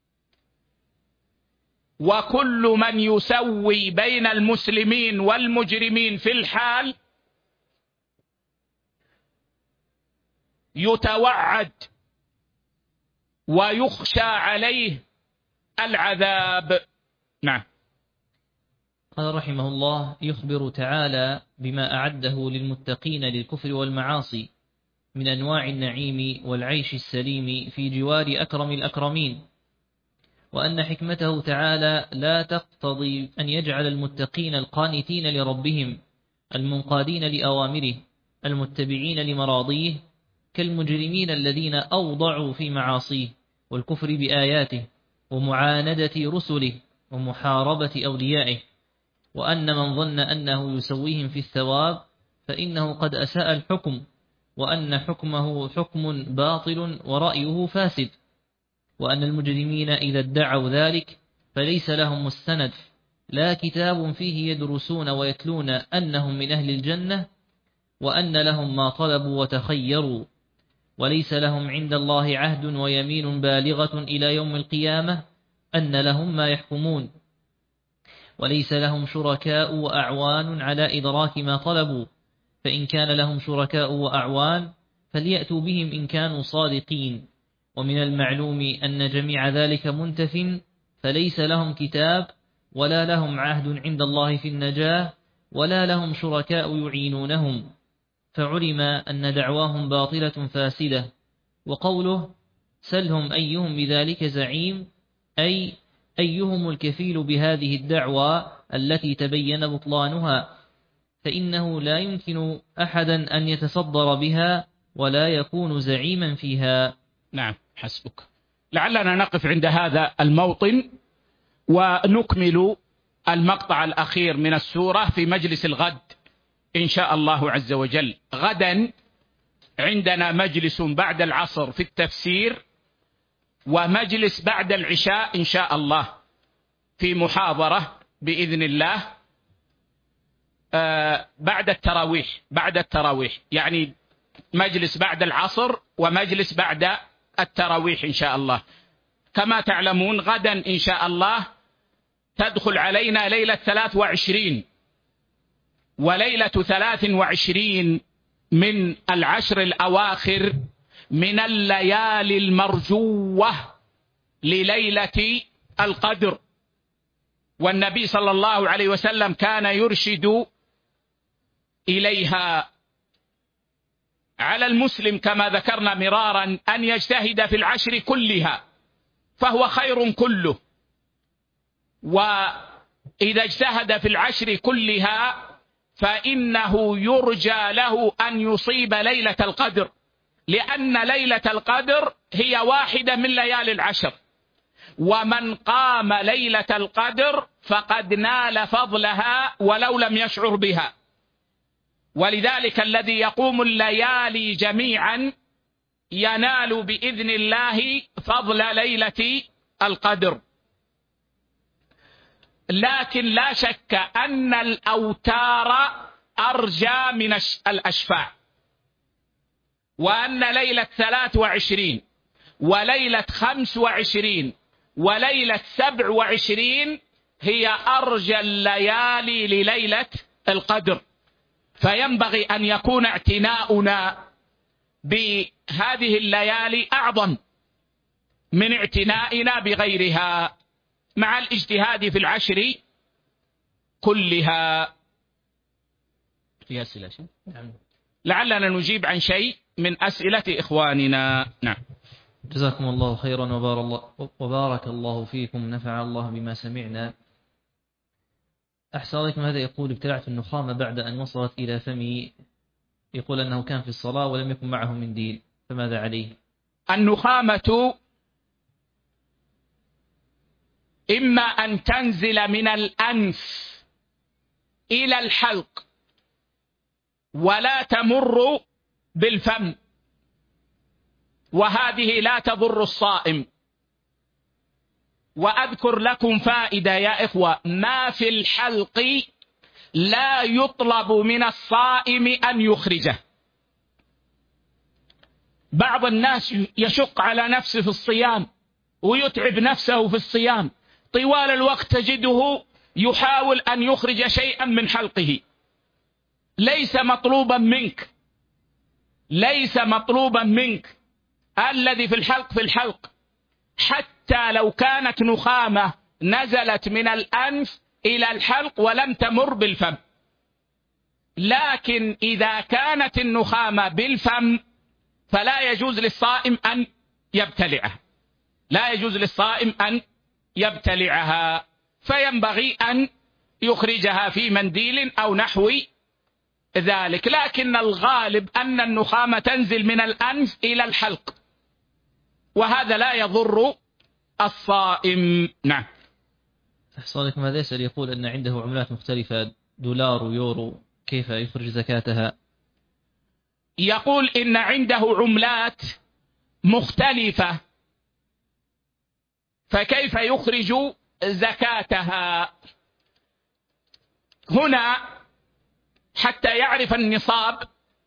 [SPEAKER 1] وكل من يسوي بين المسلمين والمجرمين في الحال يتوعد ويخشى عليه العذاب. نعم.
[SPEAKER 2] قال رحمه الله: يخبر تعالى بما أعده للمتقين للكفر والمعاصي من أنواع النعيم والعيش السليم في جوار أكرم الأكرمين، وأن حكمته تعالى لا تقتضي أن يجعل المتقين القانتين لربهم المنقادين لأوامره المتبعين لمراضيه كالمجرمين الذين أوضعوا في معاصيه والكفر بآياته ومعاندة رسله ومحاربة أوليائه، وأن من ظن أنه يسويهم في الثواب فإنه قد أساء الحكم، وأن حكمه حكم باطل ورأيه فاسد، وأن المجرمين إذا ادعوا ذلك فليس لهم مستند لا كتاب فيه يدرسون ويتلون أنهم من أهل الجنة وأن لهم ما طلبوا وتخيروا، وليس لهم عند الله عهد ويمين بالغة إلى يوم القيامة أن لهم ما يحكمون، وليس لهم شركاء وأعوان على إدراك ما طلبوا، فإن كان لهم شركاء وأعوان فليأتوا بهم إن كانوا صادقين. ومن المعلوم أن جميع ذلك منتف، فليس لهم كتاب ولا لهم عهد عند الله في النجاة ولا لهم شركاء يعينونهم، فعلم أن دعواهم باطلة فاسدة. وقوله سلهم أيهم بذلك زعيم أي أيهم الكفيل بهذه الدعوة التي تبين بطلانها، فإنه لا يمكن أحدا أن يتصدر بها ولا يكون زعيما فيها.
[SPEAKER 1] نعم، حسبك. لعلنا نقف عند هذا الموطن ونكمل المقطع الأخير من السورة في مجلس الغد إن شاء الله عز وجل. غدا عندنا مجلس بعد العصر في التفسير، ومجلس بعد العشاء إن شاء الله في محاضرة بإذن الله آه بعد التراويح بعد التراويح يعني مجلس بعد العصر ومجلس بعد التراويح إن شاء الله. كما تعلمون غدا إن شاء الله تدخل علينا ليلة ثلاث وعشرين، وليلة ثلاث وعشرين من العشر الأواخر من الليالي المرجوة لليلة القدر، والنبي صلى الله عليه وسلم كان يرشد إليها. على المسلم كما ذكرنا مرارا أن يجتهد في العشر كلها فهو خير كله، وإذا اجتهد في العشر كلها فإنه يرجى له أن يصيب ليلة القدر، لأن ليلة القدر هي واحدة من ليالي العشر، ومن قام ليلة القدر فقد نال فضلها ولو لم يشعر بها. ولذلك الذي يقوم الليالي جميعا ينال بإذن الله فضل ليلة القدر. لكن لا شك أن الأوتار أرجى من الأشفاع، وأن ليلة ثلاث وعشرين وليلة خمس وعشرين وليلة سبع وعشرين هي أرجى الليالي لليلة القدر، فينبغي أن يكون اعتناؤنا بهذه الليالي أعظم من اعتنائنا بغيرها، مع الاجتهاد في العشر كلها. في أسئلة شيء؟ نعم. لعلنا نجيب عن شيء من أسئلة إخواننا. نعم.
[SPEAKER 2] جزاكم الله خيرا وبارك الله فيكم، نفع الله بما سمعنا. أحسن عليكم. هذا يقول: ابتلعت النخامة بعد أن وصلت إلى فمي، يقول أنه كان في الصلاة ولم يكن معه منديل، فماذا عليه؟
[SPEAKER 1] النخامة إما أن تنزل من الأنف إلى الحلق ولا تمر بالفم، وهذه لا تضر الصائم. وأذكر لكم فائدة يا إخوة: ما في الحلق لا يطلب من الصائم أن يخرجه. بعض الناس يشق على نفسه في الصيام ويتعب نفسه في الصيام، طوال الوقت تجده يحاول أن يخرج شيئا من حلقه. ليس مطلوبا منك، ليس مطلوبا منك. الذي في الحلق في الحلق، حتى لو كانت نخامة نزلت من الأنف إلى الحلق ولم تمر بالفم. لكن إذا كانت النخامة بالفم فلا يجوز للصائم أن يبتلعها، لا يجوز للصائم أن يبتلعها، فينبغي أن يخرجها في منديل أو نحو ذلك. لكن الغالب أن النخامة تنزل من الأنف إلى الحلق، وهذا لا يضر الصائم. نعم.
[SPEAKER 2] أحسن لكم. هذا يسأل يقول أن عنده عملات مختلفة، دولار ويورو، كيف يخرج زكاتها؟
[SPEAKER 1] يقول إن عنده عملات مختلفة، فكيف يخرج زكاتها؟ هنا حتى يعرف النصاب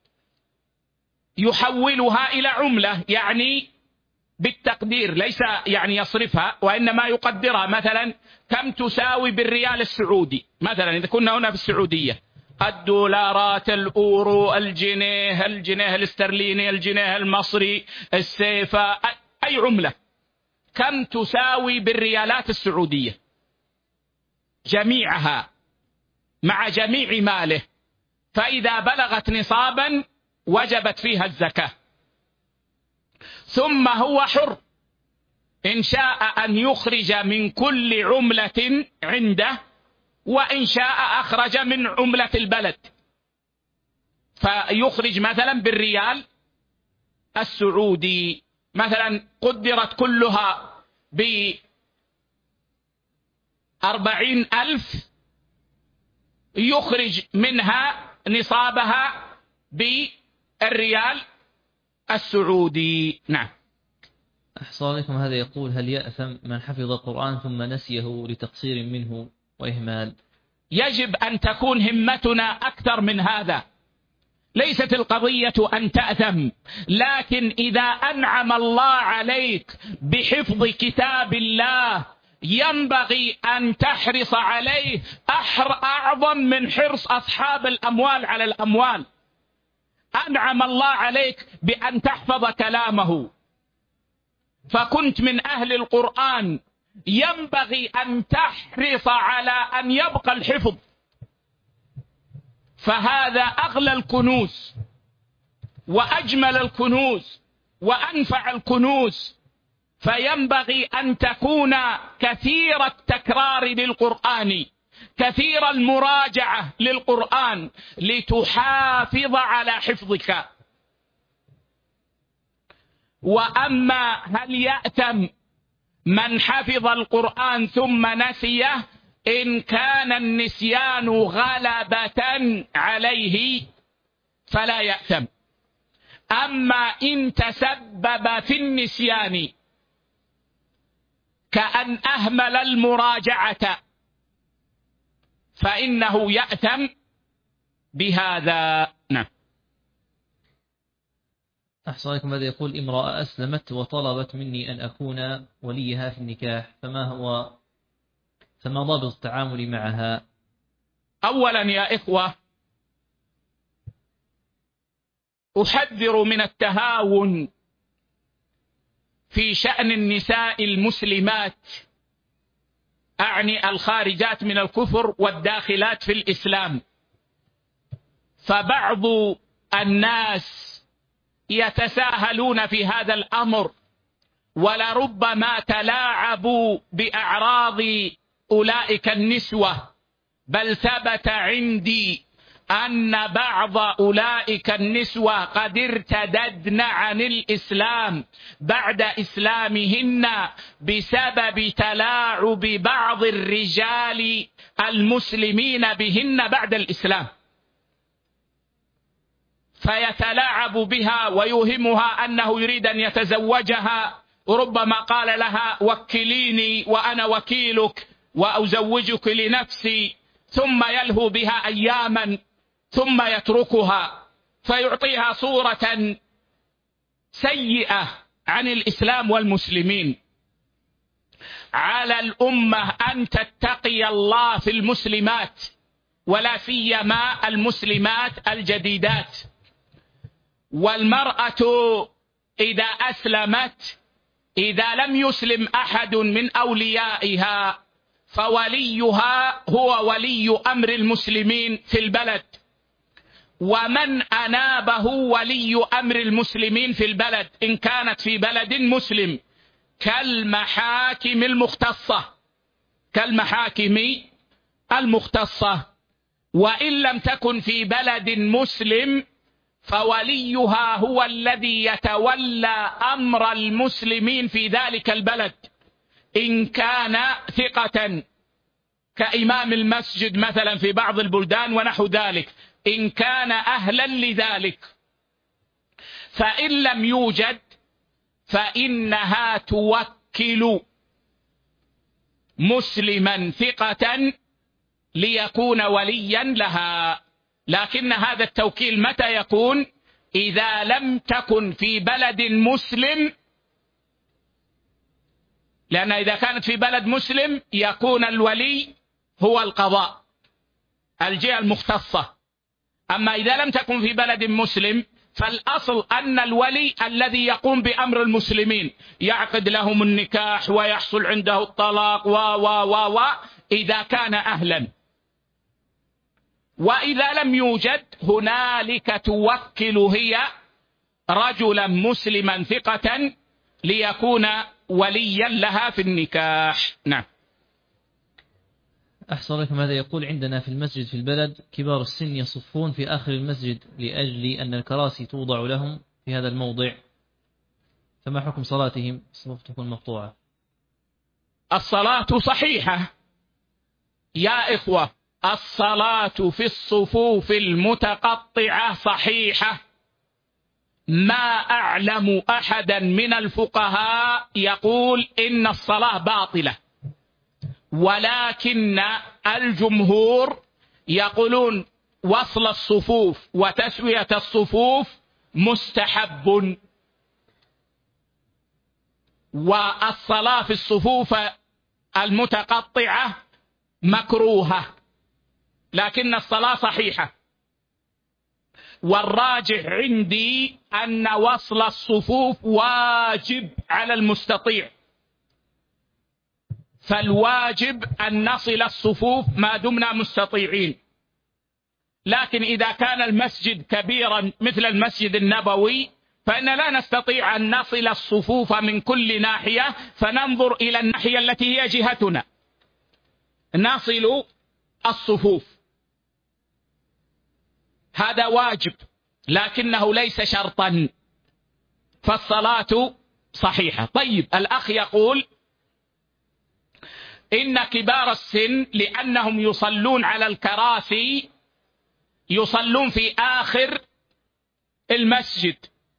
[SPEAKER 1] يحولها إلى عملة، يعني بالتقدير، ليس يعني يصرفها وإنما يقدرها. مثلا كم تساوي بالريال السعودي، مثلا إذا كنا هنا في السعودية، الدولارات، الأورو، الجنيه، الجنيه الاسترليني، الجنيه المصري، السيفة، أي عملة كم تساوي بالريالات السعودية جميعها مع جميع ماله، فإذا بلغت نصابا وجبت فيها الزكاة. ثم هو حر إن شاء أن يخرج من كل عملة عنده، وإن شاء أخرج من عملة البلد، فيخرج مثلا بالريال السعودي، مثلا قدرت كلها بأربعين ألف، يخرج منها نصابها بالريال السعودي. نعم.
[SPEAKER 2] أحسن لكم. هذا يقول: هل يأثم من حفظ القرآن ثم نسيه لتقصير منه وإهمال؟
[SPEAKER 1] يجب أن تكون همتنا أكثر من هذا. ليست القضية أن تأثم، لكن إذا أنعم الله عليك بحفظ كتاب الله ينبغي أن تحرص عليه أحر أعظم من حرص أصحاب الأموال على الأموال. أنعم الله عليك بأن تحفظ كلامه، فكنت من أهل القرآن، ينبغي أن تحرص على أن يبقى الحفظ، فهذا أغلى الكنوز وأجمل الكنوز وأنفع الكنوز. فينبغي أن تكون كثير التكرار للقرآن، كثير المراجعة للقرآن، لتحافظ على حفظك. وأما هل يأتم من حفظ القرآن ثم نسيه؟ إن كان النسيان غلبة عليه فلا يأتم. أما إن تسبب في النسيان كأن أهمل المراجعة فإنه يأتم بهذا. نعم.
[SPEAKER 2] أحسن لكم. هذا يقول: امرأة أسلمت وطلبت مني أن أكون وليها في النكاح، فما هو فما ضابط التعامل معها؟
[SPEAKER 1] أولا يا إخوة، أحذر من التهاون في شأن النساء المسلمات، أعني الخارجات من الكفر والداخلات في الإسلام. فبعض الناس يتساهلون في هذا الأمر، ولربما تلاعبوا بأعراض أولئك النسوة. بل ثبت عندي أن بعض أولئك النسوة قد ارتددن عن الإسلام بعد إسلامهن بسبب تلاعب بعض الرجال المسلمين بهن بعد الإسلام. فيتلاعب بها ويوهمها أنه يريد أن يتزوجها، وربما قال لها وكليني وأنا وكيلك وأزوجك لنفسي، ثم يلهو بها أياما ثم يتركها، فيعطيها صورة سيئة عن الإسلام والمسلمين. على الأمة أن تتقي الله في المسلمات، ولا سيما المسلمات الجديدات. والمرأة إذا أسلمت، إذا لم يسلم أحد من أوليائها فوليها هو ولي أمر المسلمين في البلد، ومن أنابه ولي أمر المسلمين في البلد إن كانت في بلد مسلم، كالمحاكم المختصة كالمحاكم المختصة وإن لم تكن في بلد مسلم فوليها هو الذي يتولى أمر المسلمين في ذلك البلد، إن كان ثقة كإمام المسجد مثلا في بعض البلدان ونحو ذلك، إن كان أهلا لذلك. فإن لم يوجد فإنها توكل مسلما ثقة ليكون وليا لها، لكن هذا التوكيل متى يكون؟ إذا لم تكن في بلد مسلم، لأن إذا كانت في بلد مسلم يكون الولي هو القضاء، الجهة المختصة. أما إذا لم تكن في بلد مسلم فالأصل أن الولي الذي يقوم بأمر المسلمين، يعقد لهم النكاح ويحصل عنده الطلاق و و و و إذا كان أهلا. وإذا لم يوجد هنالك توكل هي رجلا مسلما ثقة ليكون وليا لها في النكاح. نعم.
[SPEAKER 2] أحسن لكم. هذا يقول: عندنا في المسجد في البلد كبار السن يصفون في آخر المسجد لأجل أن الكراسي توضع لهم في هذا الموضع، فما حكم صلاتهم؟ الصفوف تكون مقطوعة.
[SPEAKER 1] الصلاة صحيحة يا إخوة، الصلاة في الصفوف المتقطعة صحيحة. ما أعلم أحدا من الفقهاء يقول إن الصلاة باطلة، ولكن الجمهور يقولون وصل الصفوف وتسوية الصفوف مستحب، والصلاة في الصفوف المتقطعة مكروهة، لكن الصلاة صحيحة. والراجح عندي أن وصل الصفوف واجب على المستطيع، فالواجب أن نصل الصفوف ما دمنا مستطيعين. لكن إذا كان المسجد كبيرا مثل المسجد النبوي فإن لا نستطيع أن نصل الصفوف من كل ناحية، فننظر إلى الناحية التي هي جهتنا نصل الصفوف. هذا واجب لكنه ليس شرطا، فالصلاة صحيحة. طيب، الأخ يقول إن كبار السن لأنهم يصلون على الكراسي يصلون في آخر المسجد،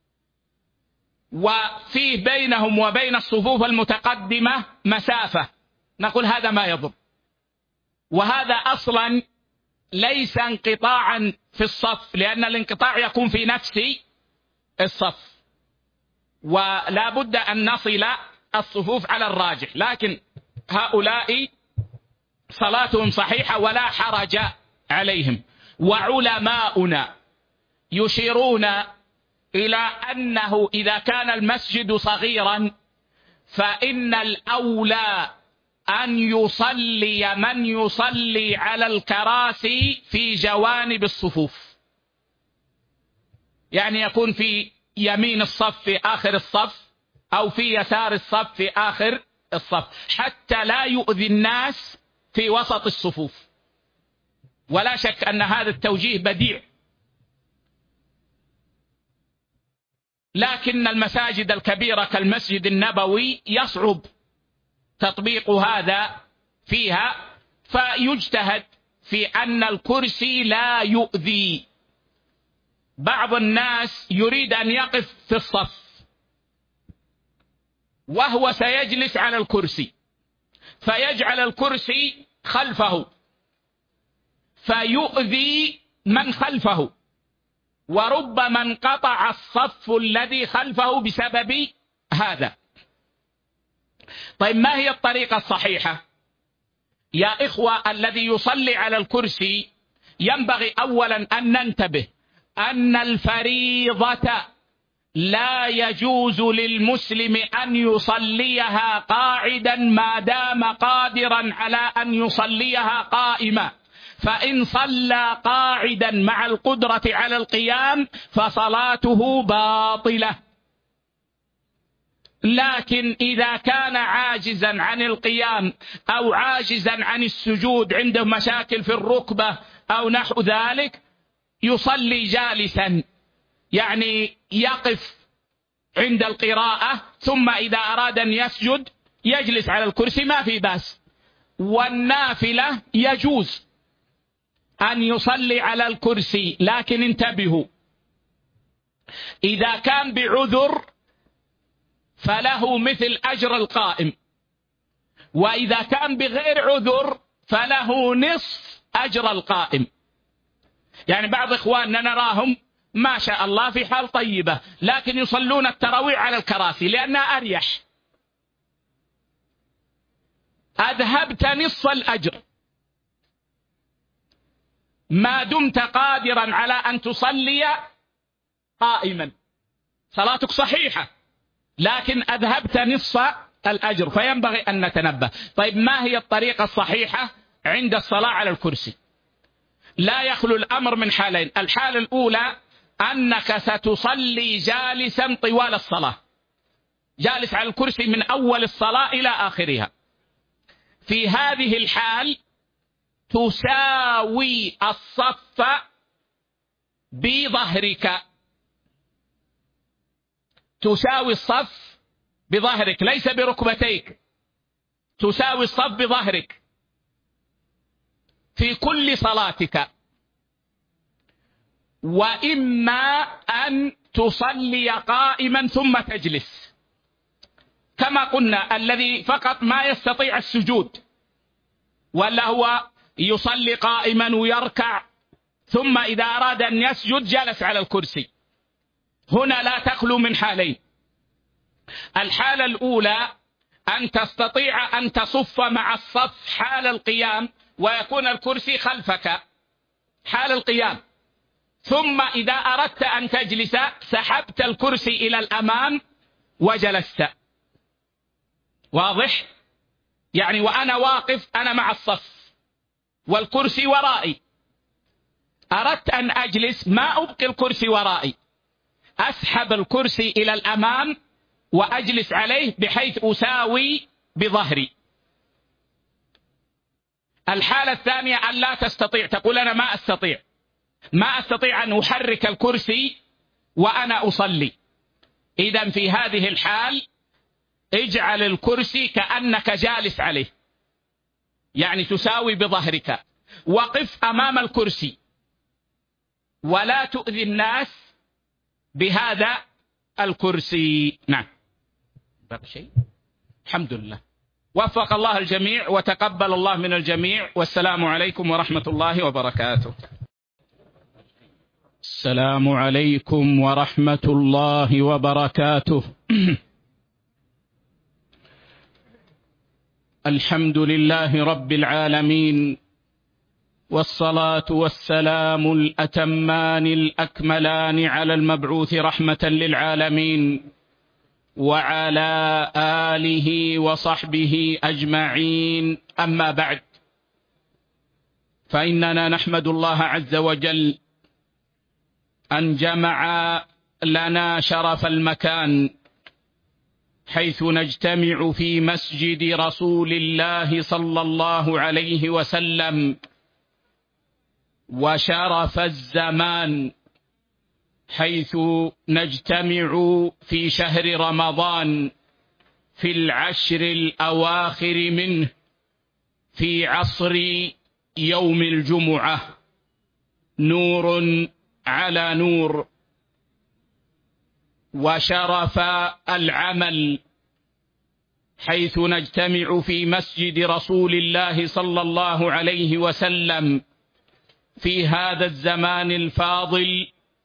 [SPEAKER 1] وفيه بينهم وبين الصفوف المتقدمة مسافة، نقول هذا ما يضر، وهذا أصلا ليس انقطاعا في الصف، لأن الانقطاع يكون في نفس الصف، ولا بد أن نصل الصفوف على الراجح. لكن هؤلاء صلاتهم صحيحة ولا حرج عليهم. وعلماؤنا يشيرون إلى أنه إذا كان المسجد صغيرا فإن الأولى أن يصلي من يصلي على الكراسي في جوانب الصفوف، يعني يكون في يمين الصف في آخر الصف أو في يسار الصف في آخر الصف، حتى لا يؤذي الناس في وسط الصفوف. ولا شك أن هذا التوجيه بديع، لكن المساجد الكبيرة كالمسجد النبوي يصعب تطبيق هذا فيها، فيجتهد في أن الكرسي لا يؤذي بعض الناس يريد أن يقف في الصف وهو سيجلس على الكرسي، فيجعل الكرسي خلفه فيؤذي من خلفه، وربما انقطع الصف الذي خلفه بسبب هذا. طيب ما هي الطريقة الصحيحة؟ يا إخوة، الذي يصلي على الكرسي ينبغي أولا أن ننتبه أن الفريضة لا يجوز للمسلم أن يصليها قاعدا ما دام قادرا على أن يصليها قائما، فإن صلى قاعدا مع القدرة على القيام فصلاته باطلة. لكن إذا كان عاجزا عن القيام أو عاجزا عن السجود، عنده مشاكل في الركبة أو نحو ذلك، يصلي جالسا، يعني يقف عند القراءة ثم إذا أراد أن يسجد يجلس على الكرسي، ما في بأس. والنافلة يجوز أن يصلي على الكرسي، لكن انتبهوا، إذا كان بعذر فله مثل أجر القائم، وإذا كان بغير عذر فله نصف أجر القائم. يعني بعض إخواننا نراهم ما شاء الله في حال طيبة، لكن يصلون التراويح على الكراسي لأنها أريح. أذهبت نصف الأجر ما دمت قادرا على أن تصلي قائما، صلاتك صحيحة لكن أذهبت نصف الأجر، فينبغي أن نتنبه. طيب ما هي الطريقة الصحيحة عند الصلاة على الكرسي؟ لا يخلو الأمر من حالين. الحالة الأولى أنك ستصلي جالسا طوال الصلاة، جالس على الكرسي من أول الصلاة إلى آخرها. في هذه الحال تساوي الصف بظهرك، تساوي الصف بظهرك ليس بركبتيك، تساوي الصف بظهرك في كل صلاتك. وإما أن تصلي قائما ثم تجلس، كما قلنا الذي فقط ما يستطيع السجود ولا هو يصلي قائما ويركع ثم إذا أراد أن يسجد جلس على الكرسي، هنا لا تخلو من حالين. الحالة الأولى أن تستطيع أن تصف مع الصف حال القيام ويكون الكرسي خلفك حال القيام، ثم إذا أردت أن تجلس سحبت الكرسي إلى الأمام وجلست. واضح؟ يعني وأنا واقف أنا مع الصف والكرسي ورائي، أردت أن أجلس ما أبقي الكرسي ورائي، أسحب الكرسي إلى الأمام وأجلس عليه بحيث أساوي بظهري. الحالة الثانية أن لا تستطيع، تقول أنا ما أستطيع ما أستطيع أن أحرك الكرسي وأنا أصلي. إذن في هذه الحال اجعل الكرسي كأنك جالس عليه، يعني تساوي بظهرك، وقف أمام الكرسي ولا تؤذي الناس بهذا الكرسي. نعم بقى شيء؟ الحمد لله، وفق الله الجميع وتقبل الله من الجميع، والسلام عليكم ورحمة الله وبركاته. السلام عليكم ورحمة الله وبركاته. الحمد لله رب العالمين، والصلاة والسلام الأتمان الأكملان على المبعوث رحمة للعالمين وعلى آله وصحبه أجمعين. أما بعد، فإننا نحمد الله عز وجل أن جمع لنا شرف المكان حيث نجتمع في مسجد رسول الله صلى الله عليه وسلم، وشرف الزمان حيث نجتمع في شهر رمضان في العشر الأواخر منه في عصر يوم الجمعة، نور على نور، وشرف العمل حيث نجتمع في مسجد رسول الله صلى الله عليه وسلم في هذا الزمان الفاضل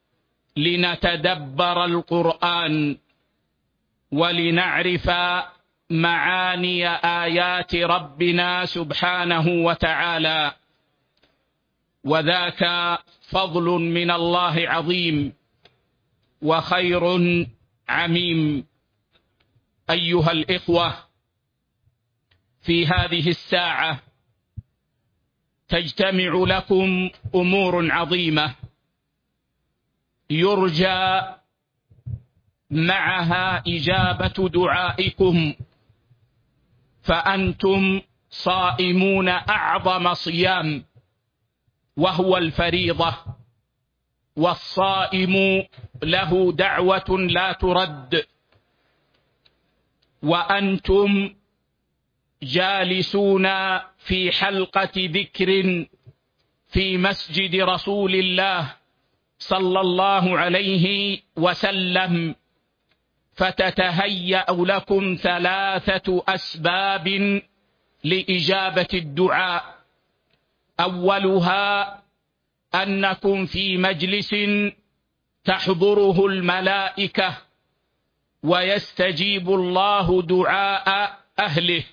[SPEAKER 1] لنتدبر القرآن ولنعرف معاني آيات ربنا سبحانه وتعالى، وذاك فضل من الله عظيم وخير عميم. أيها الإخوة، في هذه الساعة تجتمع لكم أمور عظيمة يرجى معها إجابة دعائكم، فأنتم صائمون أعظم صيام وهو الفريضة، والصائم له دعوة لا ترد، وأنتم جالسون في حلقة ذكر في مسجد رسول الله صلى الله عليه وسلم، فتتهيأ لكم ثلاثة أسباب لإجابة الدعاء. أولها أنكم في مجلس تحضره الملائكة ويستجيب الله دعاء أهله.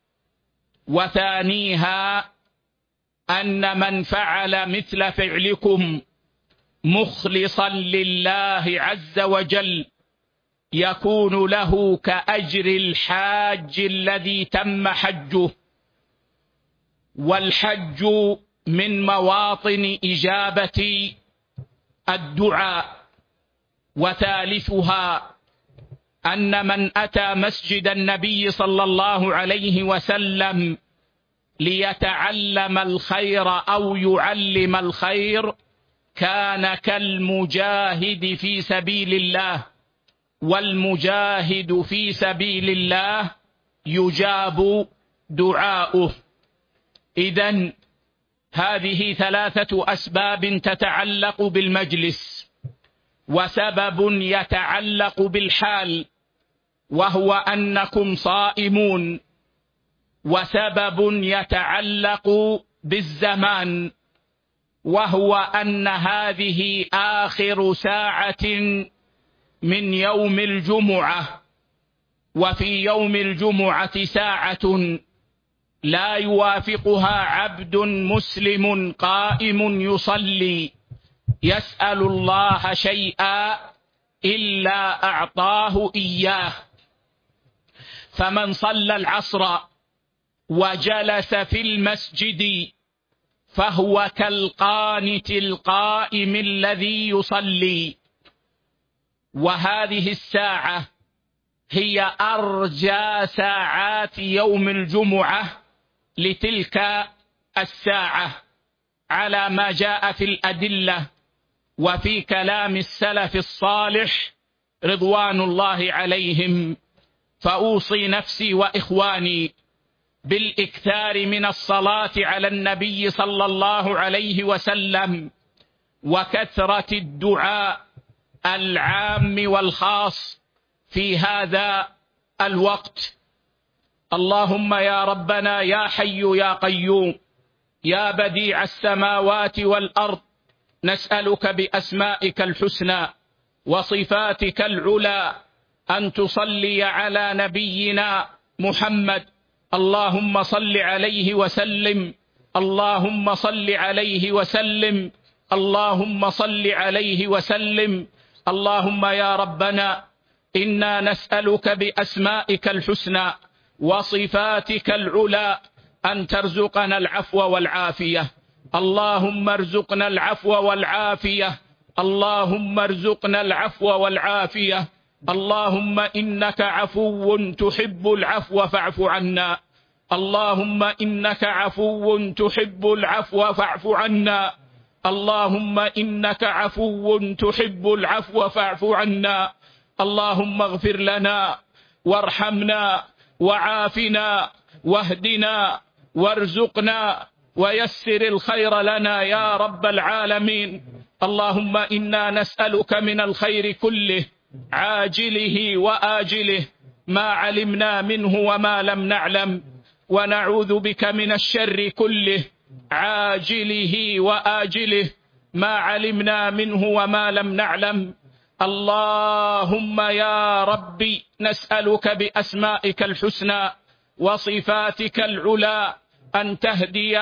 [SPEAKER 1] وثانيها أن من فعل مثل فعلكم مخلصا لله عز وجل يكون له كأجر الحاج الذي تم حجه، والحج من مواطن إجابة الدعاء. وثالثها أن من أتى مسجد النبي صلى الله عليه وسلم ليتعلم الخير أو يعلم الخير كان كالمجاهد في سبيل الله، والمجاهد في سبيل الله يجاب دعاؤه. إذن هذه ثلاثة أسباب تتعلق بالمجلس، وسبب يتعلق بالحال وهو أنكم صائمون، وسبب يتعلق بالزمان وهو أن هذه آخر ساعة من يوم الجمعة، وفي يوم الجمعة ساعة لا يوافقها عبد مسلم قائم يصلي يسأل الله شيئا إلا أعطاه إياه. فمن صلى العصر وجلس في المسجد فهو كالقانت القائم الذي يصلي. وهذه الساعة هي أرجى ساعات يوم الجمعة لتلك الساعة على ما جاء في الأدلة وفي كلام السلف الصالح رضوان الله عليهم. فأوصي نفسي وإخواني بالإكثار من الصلاة على النبي صلى الله عليه وسلم، وكثرة الدعاء العام والخاص في هذا الوقت. اللهم يا ربنا يا حي يا قيوم يا بديع السماوات والأرض، نسألك بأسمائك الحسنى وصفاتك العلى أن تصلي على نبينا محمد. اللهم صل عليه وسلم، اللهم صل عليه وسلم، اللهم صل عليه وسلم. اللهم يا ربنا إنا نسألك بأسمائك الحسنى وصفاتك العلى أن ترزقنا العفو والعافية. اللهم ارزقنا العفو والعافية، اللهم ارزقنا العفو والعافية. اللهم إنك عفو تحب العفو فاعف عنا، اللهم إنك عفو تحب العفو فاعف عنا، اللهم إنك عفو تحب العفو فاعف عنا. اللهم اغفر لنا وارحمنا وعافنا واهدنا وارزقنا ويسر الخير لنا يا رب العالمين. اللهم إنا نسألك من الخير كله عاجله وآجله ما علمنا منه وما لم نعلم، ونعوذ بك من الشر كله عاجله وآجله ما علمنا منه وما لم نعلم. اللهم يا ربي نسألك بأسمائك الحسنى وصفاتك العلى أن تهدي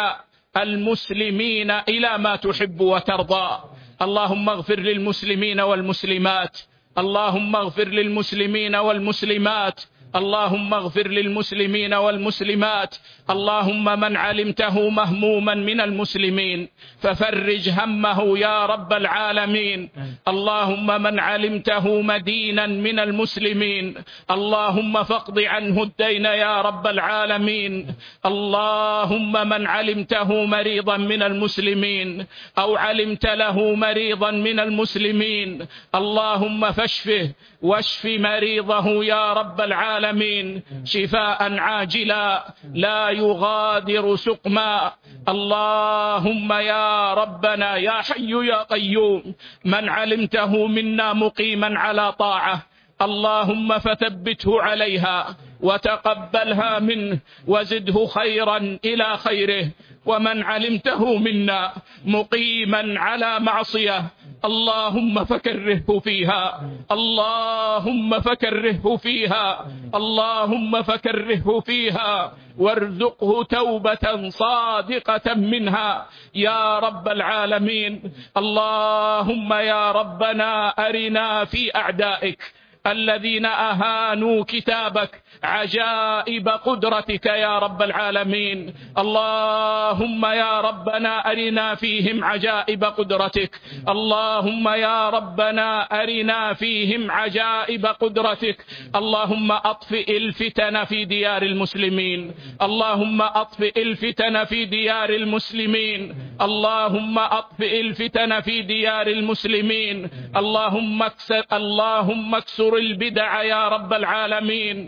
[SPEAKER 1] المسلمين إلى ما تحب وترضى. اللهم اغفر للمسلمين والمسلمات، اللهم اغفر للمسلمين والمسلمات، اللهم اغفر للمسلمين والمسلمات. اللهم من علمته مهموما من المسلمين ففرج همه يا رب العالمين. اللهم من علمته مدينا من المسلمين اللهم فاقض عنه الدين يا رب العالمين. اللهم من علمته مريضا من المسلمين أو علمت له مريضا من المسلمين اللهم فاشفه واشف مريضه يا رب العالمين شفاء عاجلا لا يغادر سقما. اللهم يا ربنا يا حي يا قيوم من علمته منا مقيما على طاعة اللهم فثبته عليها وتقبلها منه وزده خيرا إلى خيره، ومن علمته منا مقيما على معصية اللهم فكرهه فيها، اللهم فكرهه فيها، اللهم فكرهه فيها وارزقه توبة صادقة منها يا رب العالمين. اللهم يا ربنا أرنا في أعدائك الذين أهانوا كتابك عجائب قدرتك يا رب العالمين. اللهم يا ربنا أرنا فيهم عجائب قدرتك، اللهم يا ربنا أرنا فيهم عجائب قدرتك. اللهم أطفئ الفتن في ديار المسلمين، اللهم أطفئ الفتن في ديار المسلمين، اللهم أطفئ الفتن في ديار المسلمين. اللهم اكسر اللهم اكسر البدع يا رب العالمين.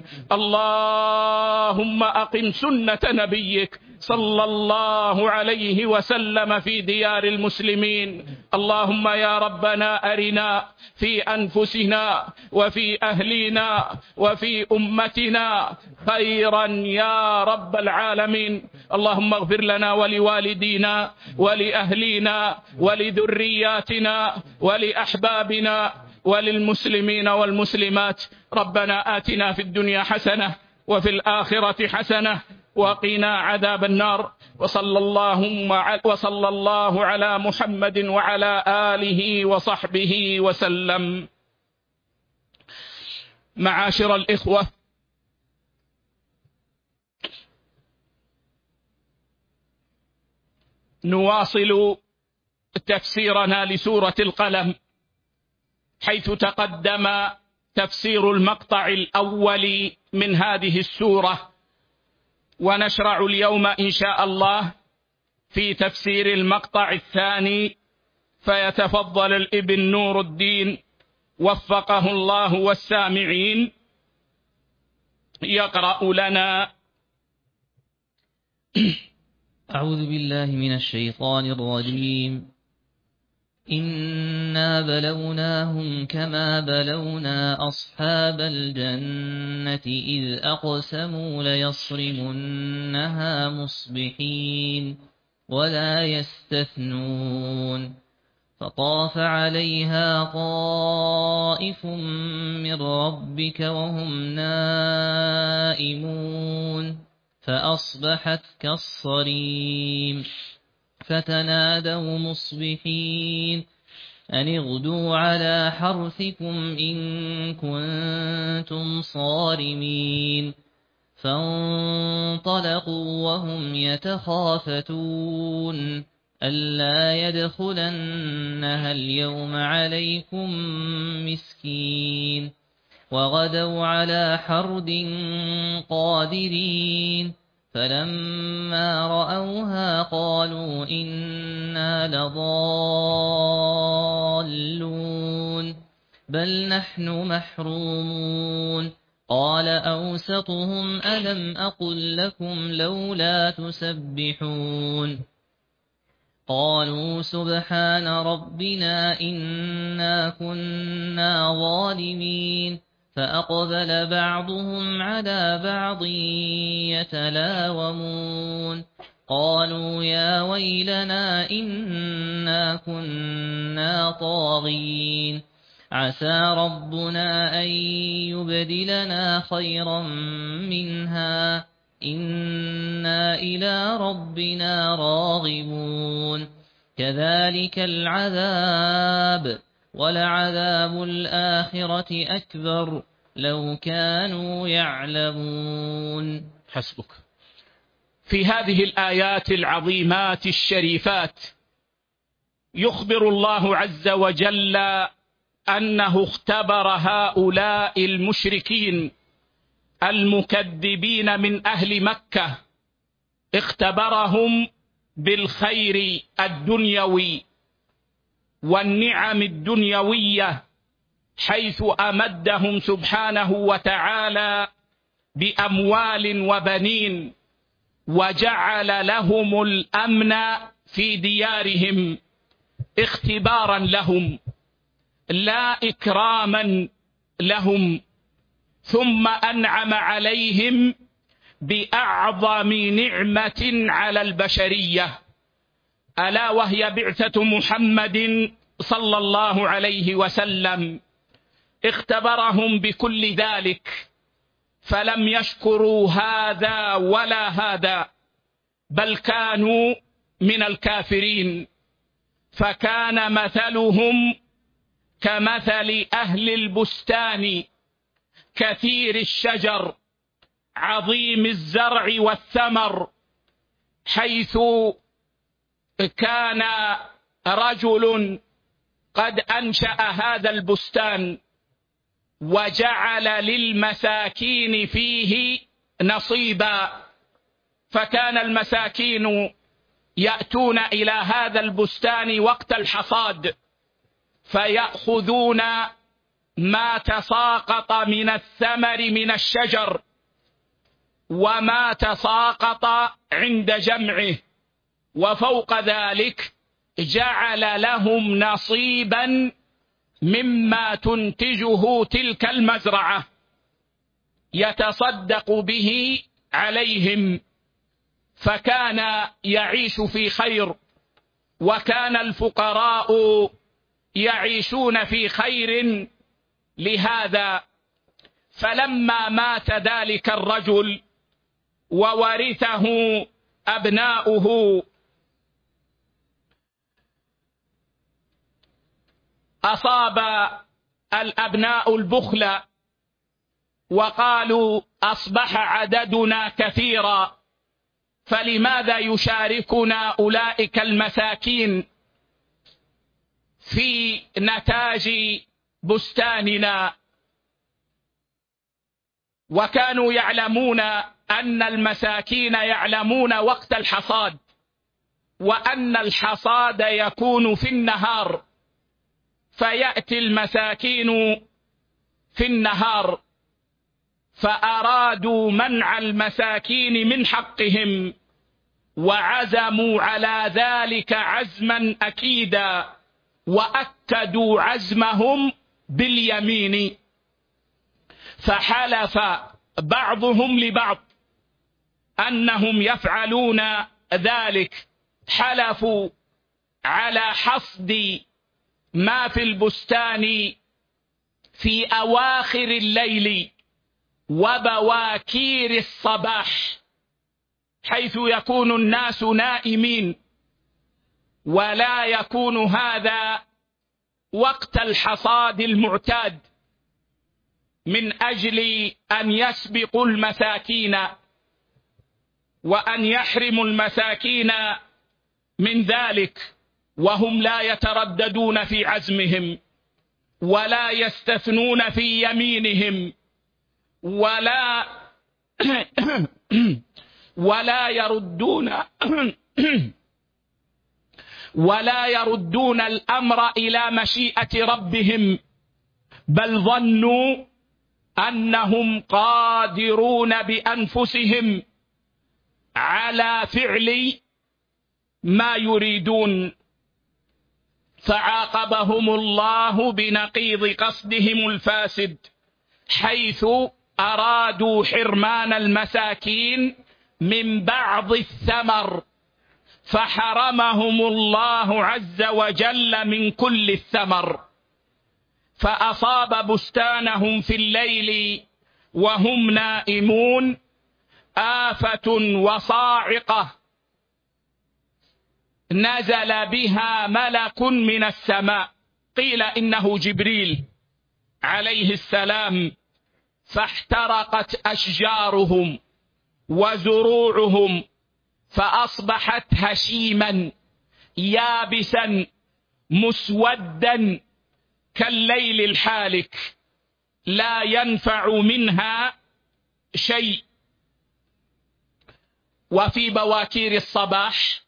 [SPEAKER 1] اللهم أقم سنة نبيك صلى الله عليه وسلم في ديار المسلمين. اللهم يا ربنا أرنا في أنفسنا وفي أهلنا وفي أمتنا خيرا يا رب العالمين. اللهم اغفر لنا ولوالدينا ولأهلينا ولذرياتنا ولأحبابنا وللمسلمين والمسلمات. ربنا آتنا في الدنيا حسنة وفي الآخرة حسنة وقنا عذاب النار. وصلى الله وصلى الله على محمد وعلى آله وصحبه وسلم. معاشر الإخوة، نواصل تفسيرنا لسورة القلم، حيث تقدم تفسير المقطع الأول من هذه السورة، ونشرع اليوم إن شاء الله في تفسير المقطع الثاني. فيتفضل الابن نور الدين وفقه الله والسامعين يقرأ لنا.
[SPEAKER 2] أعوذ بالله من الشيطان الرجيم. إنا بلوناهم كما بلونا أصحاب الجنة إذ أقسموا ليصرمنها مصبحين ولا يستثنون. فطاف عليها طائف من ربك وهم نائمون فأصبحت كالصريم. فتنادوا مصبحين أن اغدوا على حرثكم إن كنتم صارمين. فانطلقوا وهم يتخافتون ألا يدخلنها اليوم عليكم مسكين. وغدوا على حرد قادرين. فلما رأوها قالوا إنا لضالون بل نحن محرومون. قال أوسطهم ألم أقل لكم لولا تسبحون. قالوا سبحان ربنا إنا كنا ظالمين فأقبل بعضهم على بعض يتلاومون قالوا يا ويلنا إنا كنا طاغين عسى ربنا أن يبدلنا خيرا منها إنا إلى ربنا راغبون كذلك العذاب ولعذاب الآخرة أكبر لو كانوا يعلمون.
[SPEAKER 1] حسبك. في هذه الآيات العظيمات الشريفات يخبر الله عز وجل أنه اختبر هؤلاء المشركين المكذبين من أهل مكة، اختبرهم بالخير الدنيوي والنعم الدنيوية، حيث أمدهم سبحانه وتعالى بأموال وبنين، وجعل لهم الأمن في ديارهم اختبارا لهم لا إكراما لهم، ثم أنعم عليهم بأعظم نعمة على البشرية، ألا وهي بعثة محمد صلى الله عليه وسلم. اختبرهم بكل ذلك فلم يشكروا هذا ولا هذا، بل كانوا من الكافرين، فكان مثلهم كمثل أهل البستان كثير الشجر عظيم الزرع والثمر، حيث كان رجل قد أنشأ هذا البستان وجعل للمساكين فيه نصيبا، فكان المساكين يأتون إلى هذا البستان وقت الحصاد فيأخذون ما تساقط من الثمر من الشجر وما تساقط عند جمعه، وفوق ذلك جعل لهم نصيبا مما تنتجه تلك المزرعة يتصدق به عليهم، فكان يعيش في خير، وكان الفقراء يعيشون في خير. لهذا فلما مات ذلك الرجل وورثه أبناؤه أصاب الأبناء البخل وقالوا أصبح عددنا كثيرا، فلماذا يشاركنا أولئك المساكين في نتاج بستاننا؟ وكانوا يعلمون أن المساكين يعلمون وقت الحصاد، وأن الحصاد يكون في النهار، فيأتي المساكين في النهار، فأرادوا منع المساكين من حقهم وعزموا على ذلك عزما أكيدا، وأكدوا عزمهم باليمين، فحلف بعضهم لبعض أنهم يفعلون ذلك، حلفوا على حصد ما في البستان في أواخر الليل وبواكير الصباح، حيث يكون الناس نائمين، ولا يكون هذا وقت الحصاد المعتاد، من أجل أن يسبقوا المساكين وأن يحرموا المساكين من ذلك، وهم لا يترددون في عزمهم ولا يستثنون في يمينهم ولا ولا يردون ولا يردون الأمر إلى مشيئة ربهم، بل ظنوا أنهم قادرون بأنفسهم على فعل ما يريدون، فعاقبهم الله بنقيض قصدهم الفاسد، حيث أرادوا حرمان المساكين من بعض الثمر، فحرمهم الله عز وجل من كل الثمر، فأصاب بستانهم في الليل وهم نائمون آفة وصاعقة نزل بها ملك من السماء، قيل إنه جبريل عليه السلام، فاحترقت أشجارهم وزروعهم، فأصبحت هشيما يابسا مسودا كالليل الحالك، لا ينفع منها شيء. وفي بواكير الصباح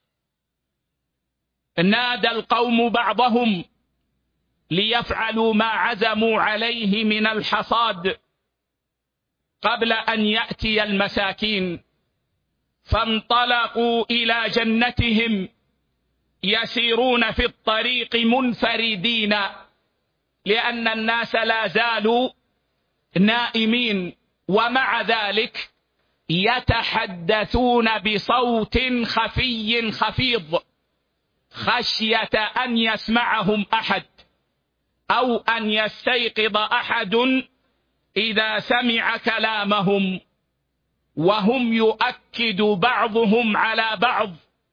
[SPEAKER 1] نادى القوم بعضهم ليفعلوا ما عزموا عليه من الحصاد قبل أن يأتي المساكين، فانطلقوا إلى جنتهم يسيرون في الطريق منفردين، لأن الناس لا زالوا نائمين، ومع ذلك يتحدثون بصوت خفي خفيض خشية أن يسمعهم أحد أو أن يستيقظ أحد إذا سمع كلامهم، وهم يؤكد بعضهم على بعض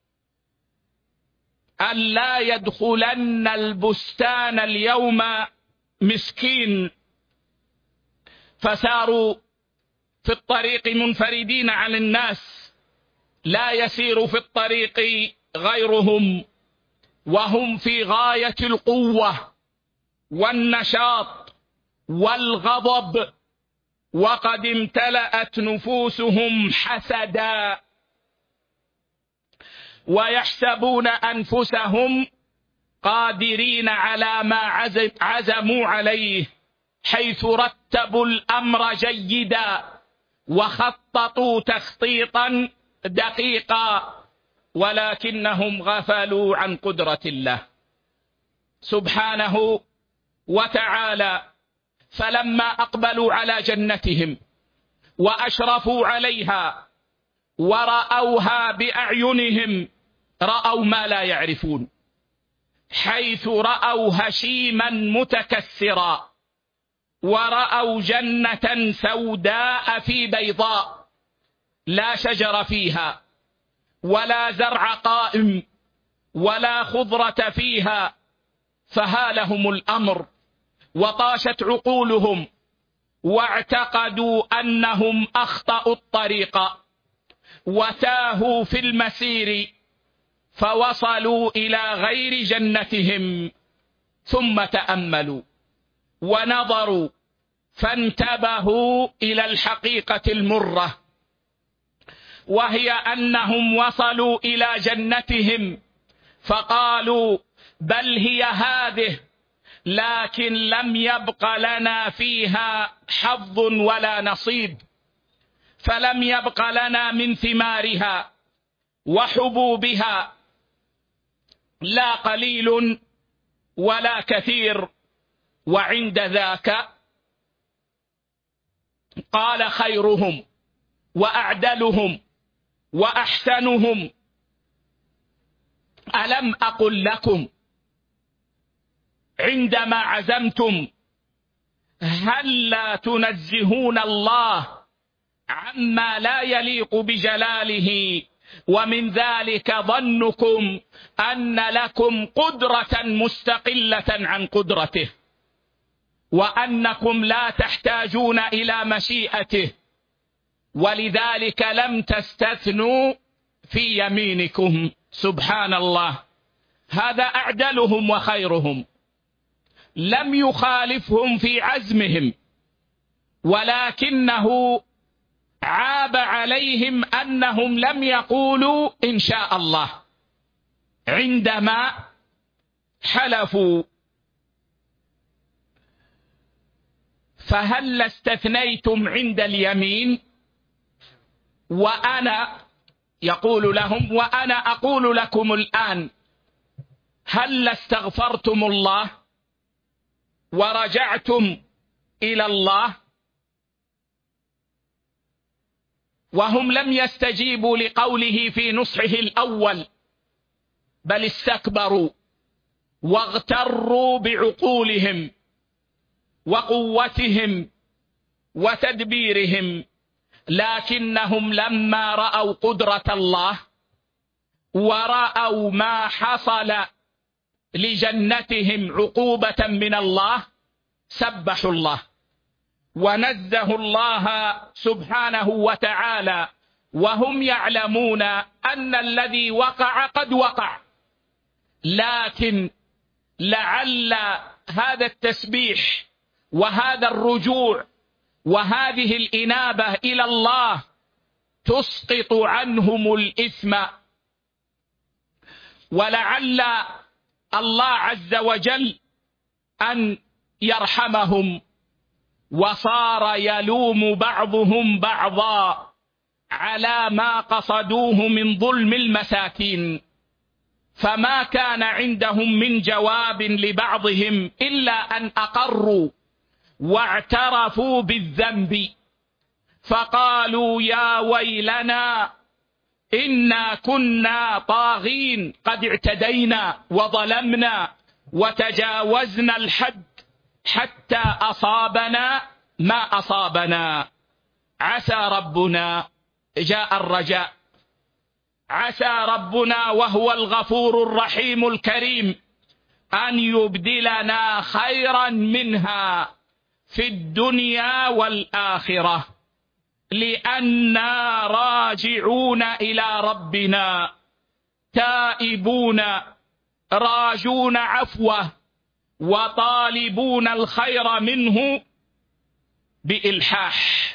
[SPEAKER 1] أن لا يدخلن البستان اليوم مسكين، فساروا في الطريق منفردين عن الناس، لا يسير في الطريق غيرهم، وهم في غاية القوة والنشاط والغضب، وقد امتلأت نفوسهم حسدا، ويحسبون أنفسهم قادرين على ما عزموا عليه، حيث رتبوا الأمر جيدا وخططوا تخطيطا دقيقا، ولكنهم غفلوا عن قدرة الله سبحانه وتعالى. فلما أقبلوا على جنتهم وأشرفوا عليها ورأوها بأعينهم، رأوا ما لا يعرفون، حيث رأوا هشيما متكسرا، ورأوا جنة سوداء في بيضاء لا شجر فيها ولا زرع قائم ولا خضرة فيها، فهالهم الأمر وطاشت عقولهم، واعتقدوا أنهم أخطأوا الطريق وتاهوا في المسير، فوصلوا إلى غير جنتهم، ثم تأملوا ونظروا فانتبهوا إلى الحقيقة المرة، وهي أنهم وصلوا إلى جنتهم فقالوا بل هي هذه، لكن لم يبق لنا فيها حظ ولا نصيب، فلم يبق لنا من ثمارها وحبوبها لا قليل ولا كثير. وعند ذاك قال خيرهم وأعدلهم وأحسنهم ألم أقل لكم عندما عزمتم هل لا تنزهون الله عما لا يليق بجلاله، ومن ذلك ظنكم أن لكم قدرة مستقلة عن قدرته، وأنكم لا تحتاجون إلى مشيئته، ولذلك لم تستثنوا في يمينكم. سبحان الله، هذا أعدلهم وخيرهم، لم يخالفهم في عزمهم، ولكنه عاب عليهم أنهم لم يقولوا إن شاء الله عندما حلفوا. فهل استثنيتم عند اليمين؟ وأنا يقول لهم: وأنا أقول لكم الآن، هل استغفرتم الله ورجعتم إلى الله؟ وهم لم يستجيبوا لقوله في نصحه الأول، بل استكبروا واغتروا بعقولهم وقوتهم وتدبيرهم، لكنهم لما رأوا قدرة الله ورأوا ما حصل لجنتهم عقوبة من الله سبحوا الله ونزهوا الله سبحانه وتعالى، وهم يعلمون أن الذي وقع قد وقع، لكن لعل هذا التسبيح وهذا الرجوع وهذه الإنابة إلى الله تسقط عنهم الإثم، ولعل الله عز وجل أن يرحمهم. وصار يلوم بعضهم بعضا على ما قصدوه من ظلم المساكين، فما كان عندهم من جواب لبعضهم إلا أن أقروا واعترفوا بالذنب، فقالوا: يا ويلنا إنا كنا طاغين، قد اعتدينا وظلمنا وتجاوزنا الحد حتى أصابنا ما أصابنا. عسى ربنا، جاء الرجاء، عسى ربنا وهو الغفور الرحيم الكريم أن يبدلنا خيرا منها في الدنيا والآخرة، لأننا راجعون إلى ربنا تائبون راجون عفوه وطالبون الخير منه بإلحاح.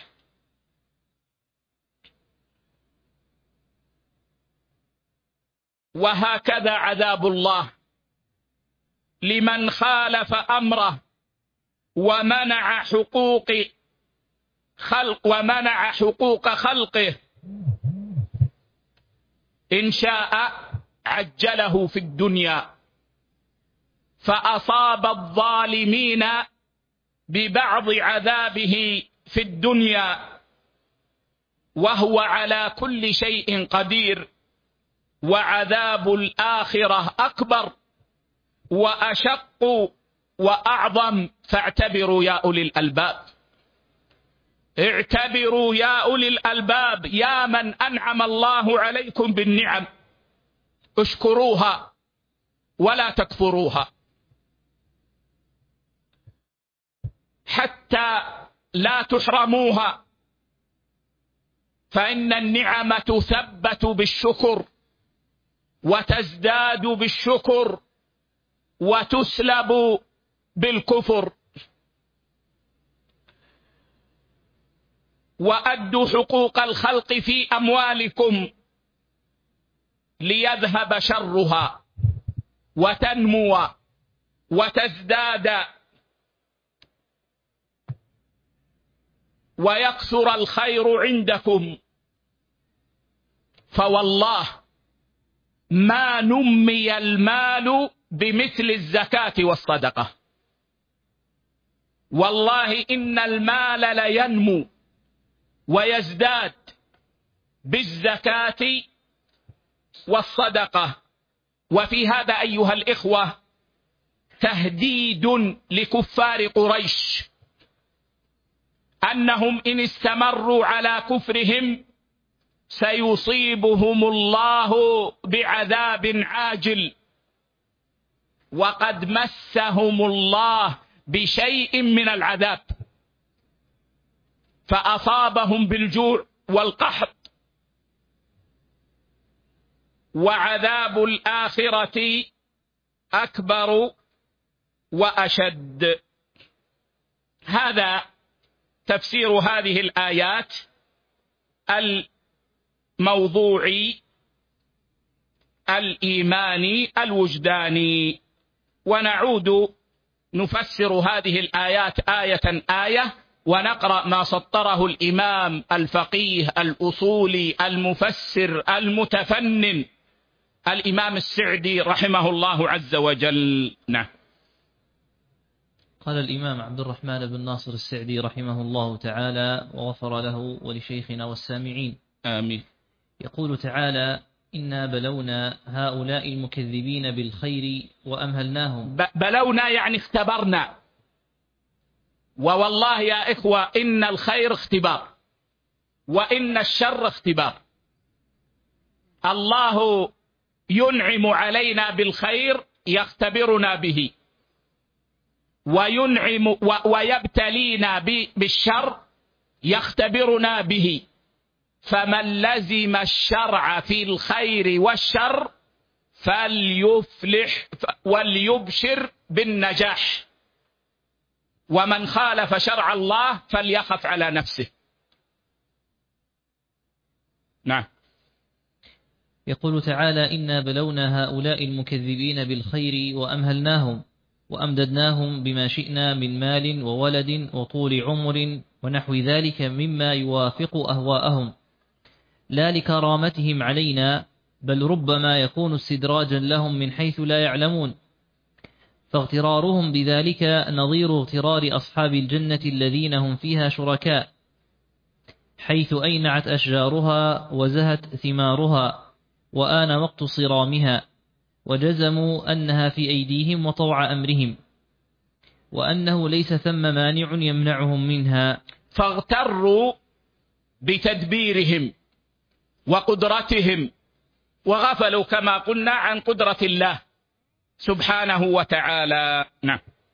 [SPEAKER 1] وهكذا عذاب الله لمن خالف أمره ومنع حقوق خلق ومنع حقوق خلقه، إن شاء عجله في الدنيا فأصاب الظالمين ببعض عذابه في الدنيا، وهو على كل شيء قدير. وعذاب الآخرة أكبر وأشق وأعظم، فاعتبروا يا أولي الألباب، اعتبروا يا أولي الألباب، يا من أنعم الله عليكم بالنعم، اشكروها ولا تكفروها، حتى لا تحرموها، فإن النعم تثبت بالشكر وتزداد بالشكر وتسلب بالكفر. وأدوا حقوق الخلق في أموالكم ليذهب شرها وتنمو وتزداد ويكثر الخير عندكم، فوالله ما نمي المال بمثل الزكاة والصدقة، والله إن المال لينمو ويزداد بالزكاة والصدقة. وفي هذا أيها الإخوة تهديد لكفار قريش أنهم إن استمروا على كفرهم سيصيبهم الله بعذاب عاجل، وقد مسهم الله بشيء من العذاب، فأصابهم بالجوع والقحط. وعذاب الآخرة أكبر وأشد. هذا تفسير هذه الآيات الموضوعي الإيماني الوجداني. ونعود نفسر هذه الآيات آية آية ونقرأ ما سطره الإمام الفقيه الأصولي المفسر المتفنن الإمام السعدي رحمه الله عز وجل. نعم.
[SPEAKER 2] قال الإمام عبد الرحمن بن ناصر السعدي رحمه الله تعالى وغفر له ولشيخنا والسامعين
[SPEAKER 1] آمين.
[SPEAKER 2] يقول تعالى: إنا بلونا هؤلاء المكذبين بالخير وأمهلناهم.
[SPEAKER 1] بلونا يعني اختبرنا، ووالله يا إخوة إن الخير اختبار وإن الشر اختبار. الله ينعم علينا بالخير يختبرنا به، وينعم ويبتلينا بالشر يختبرنا به. فمن لزم الشرع في الخير والشر فليفلح وليبشر بالنجاح، ومن خالف شرع الله فليخف على نفسه. نعم.
[SPEAKER 2] يقول تعالى: إنا بلونا هؤلاء المكذبين بالخير وأمهلناهم وأمددناهم بما شئنا من مال وولد وطول عمر ونحو ذلك مما يوافق أهواءهم، لا لكرامتهم علينا، بل ربما يكون استدراجا لهم من حيث لا يعلمون، فاغترارهم بذلك نظير اغترار أصحاب الجنة الذين هم فيها شركاء، حيث أينعت أشجارها وزهت ثمارها وآن وقت صرامها، وجزموا أنها في أيديهم وطوع أمرهم، وأنه ليس ثم مانع يمنعهم منها.
[SPEAKER 1] فاغتروا بتدبيرهم وقدرتهم، وغفلوا كما قلنا عن قدرة الله سبحانه وتعالى. نعم.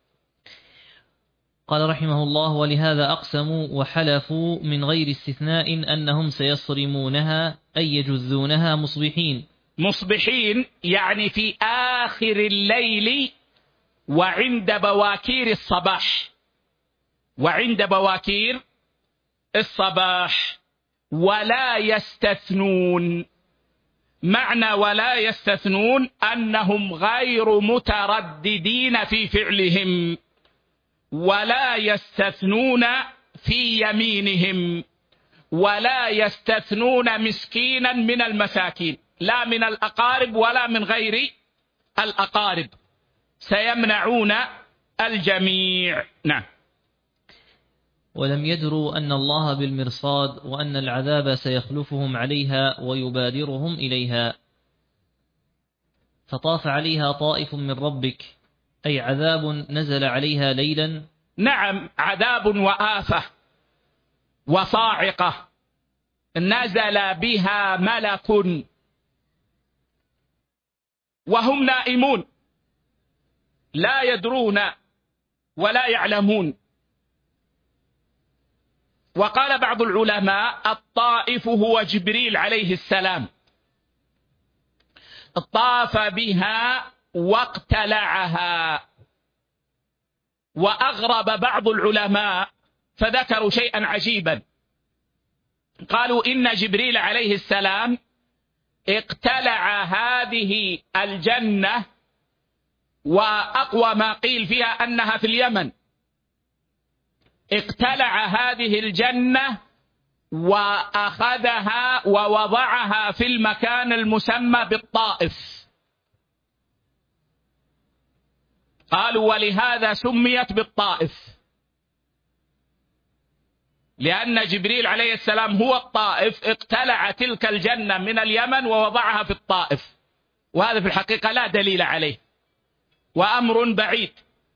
[SPEAKER 2] قال رحمه الله: ولهذا أقسموا وحلفوا من غير استثناء أنهم سيصرمونها أي يجذونها مصبحين.
[SPEAKER 1] مصبحين يعني في آخر الليل وعند بواكير الصباح، وعند بواكير الصباح. ولا يستثنون، معنى ولا يستثنون أنهم غير مترددين في فعلهم، ولا يستثنون في يمينهم، ولا يستثنون مسكينا من المساكين، لا من الأقارب ولا من غير الأقارب، سيمنعون الجميع. نعم.
[SPEAKER 2] ولم يدروا أن الله بالمرصاد، وأن العذاب سيخلفهم عليها ويبادرهم إليها. فطاف عليها طائف من ربك، أي عذاب نزل عليها ليلا.
[SPEAKER 1] نعم، عذاب وآفة وصاعقة نزل بها ملك وهم نائمون لا يدرون ولا يعلمون. وقال بعض العلماء: الطائف هو جبريل عليه السلام، طاف بها واقتلعها. وأغرب بعض العلماء فذكروا شيئا عجيبا، قالوا إن جبريل عليه السلام اقتلع هذه الجنة، وأقوى ما قيل فيها أنها في اليمن، اقتلع هذه الجنة وأخذها ووضعها في المكان المسمى بالطائف. قالوا ولهذا سميت بالطائف، لأن جبريل عليه السلام هو الطائف، اقتلع تلك الجنة من اليمن ووضعها في الطائف، وهذا في الحقيقة لا دليل عليه، وأمر بعيد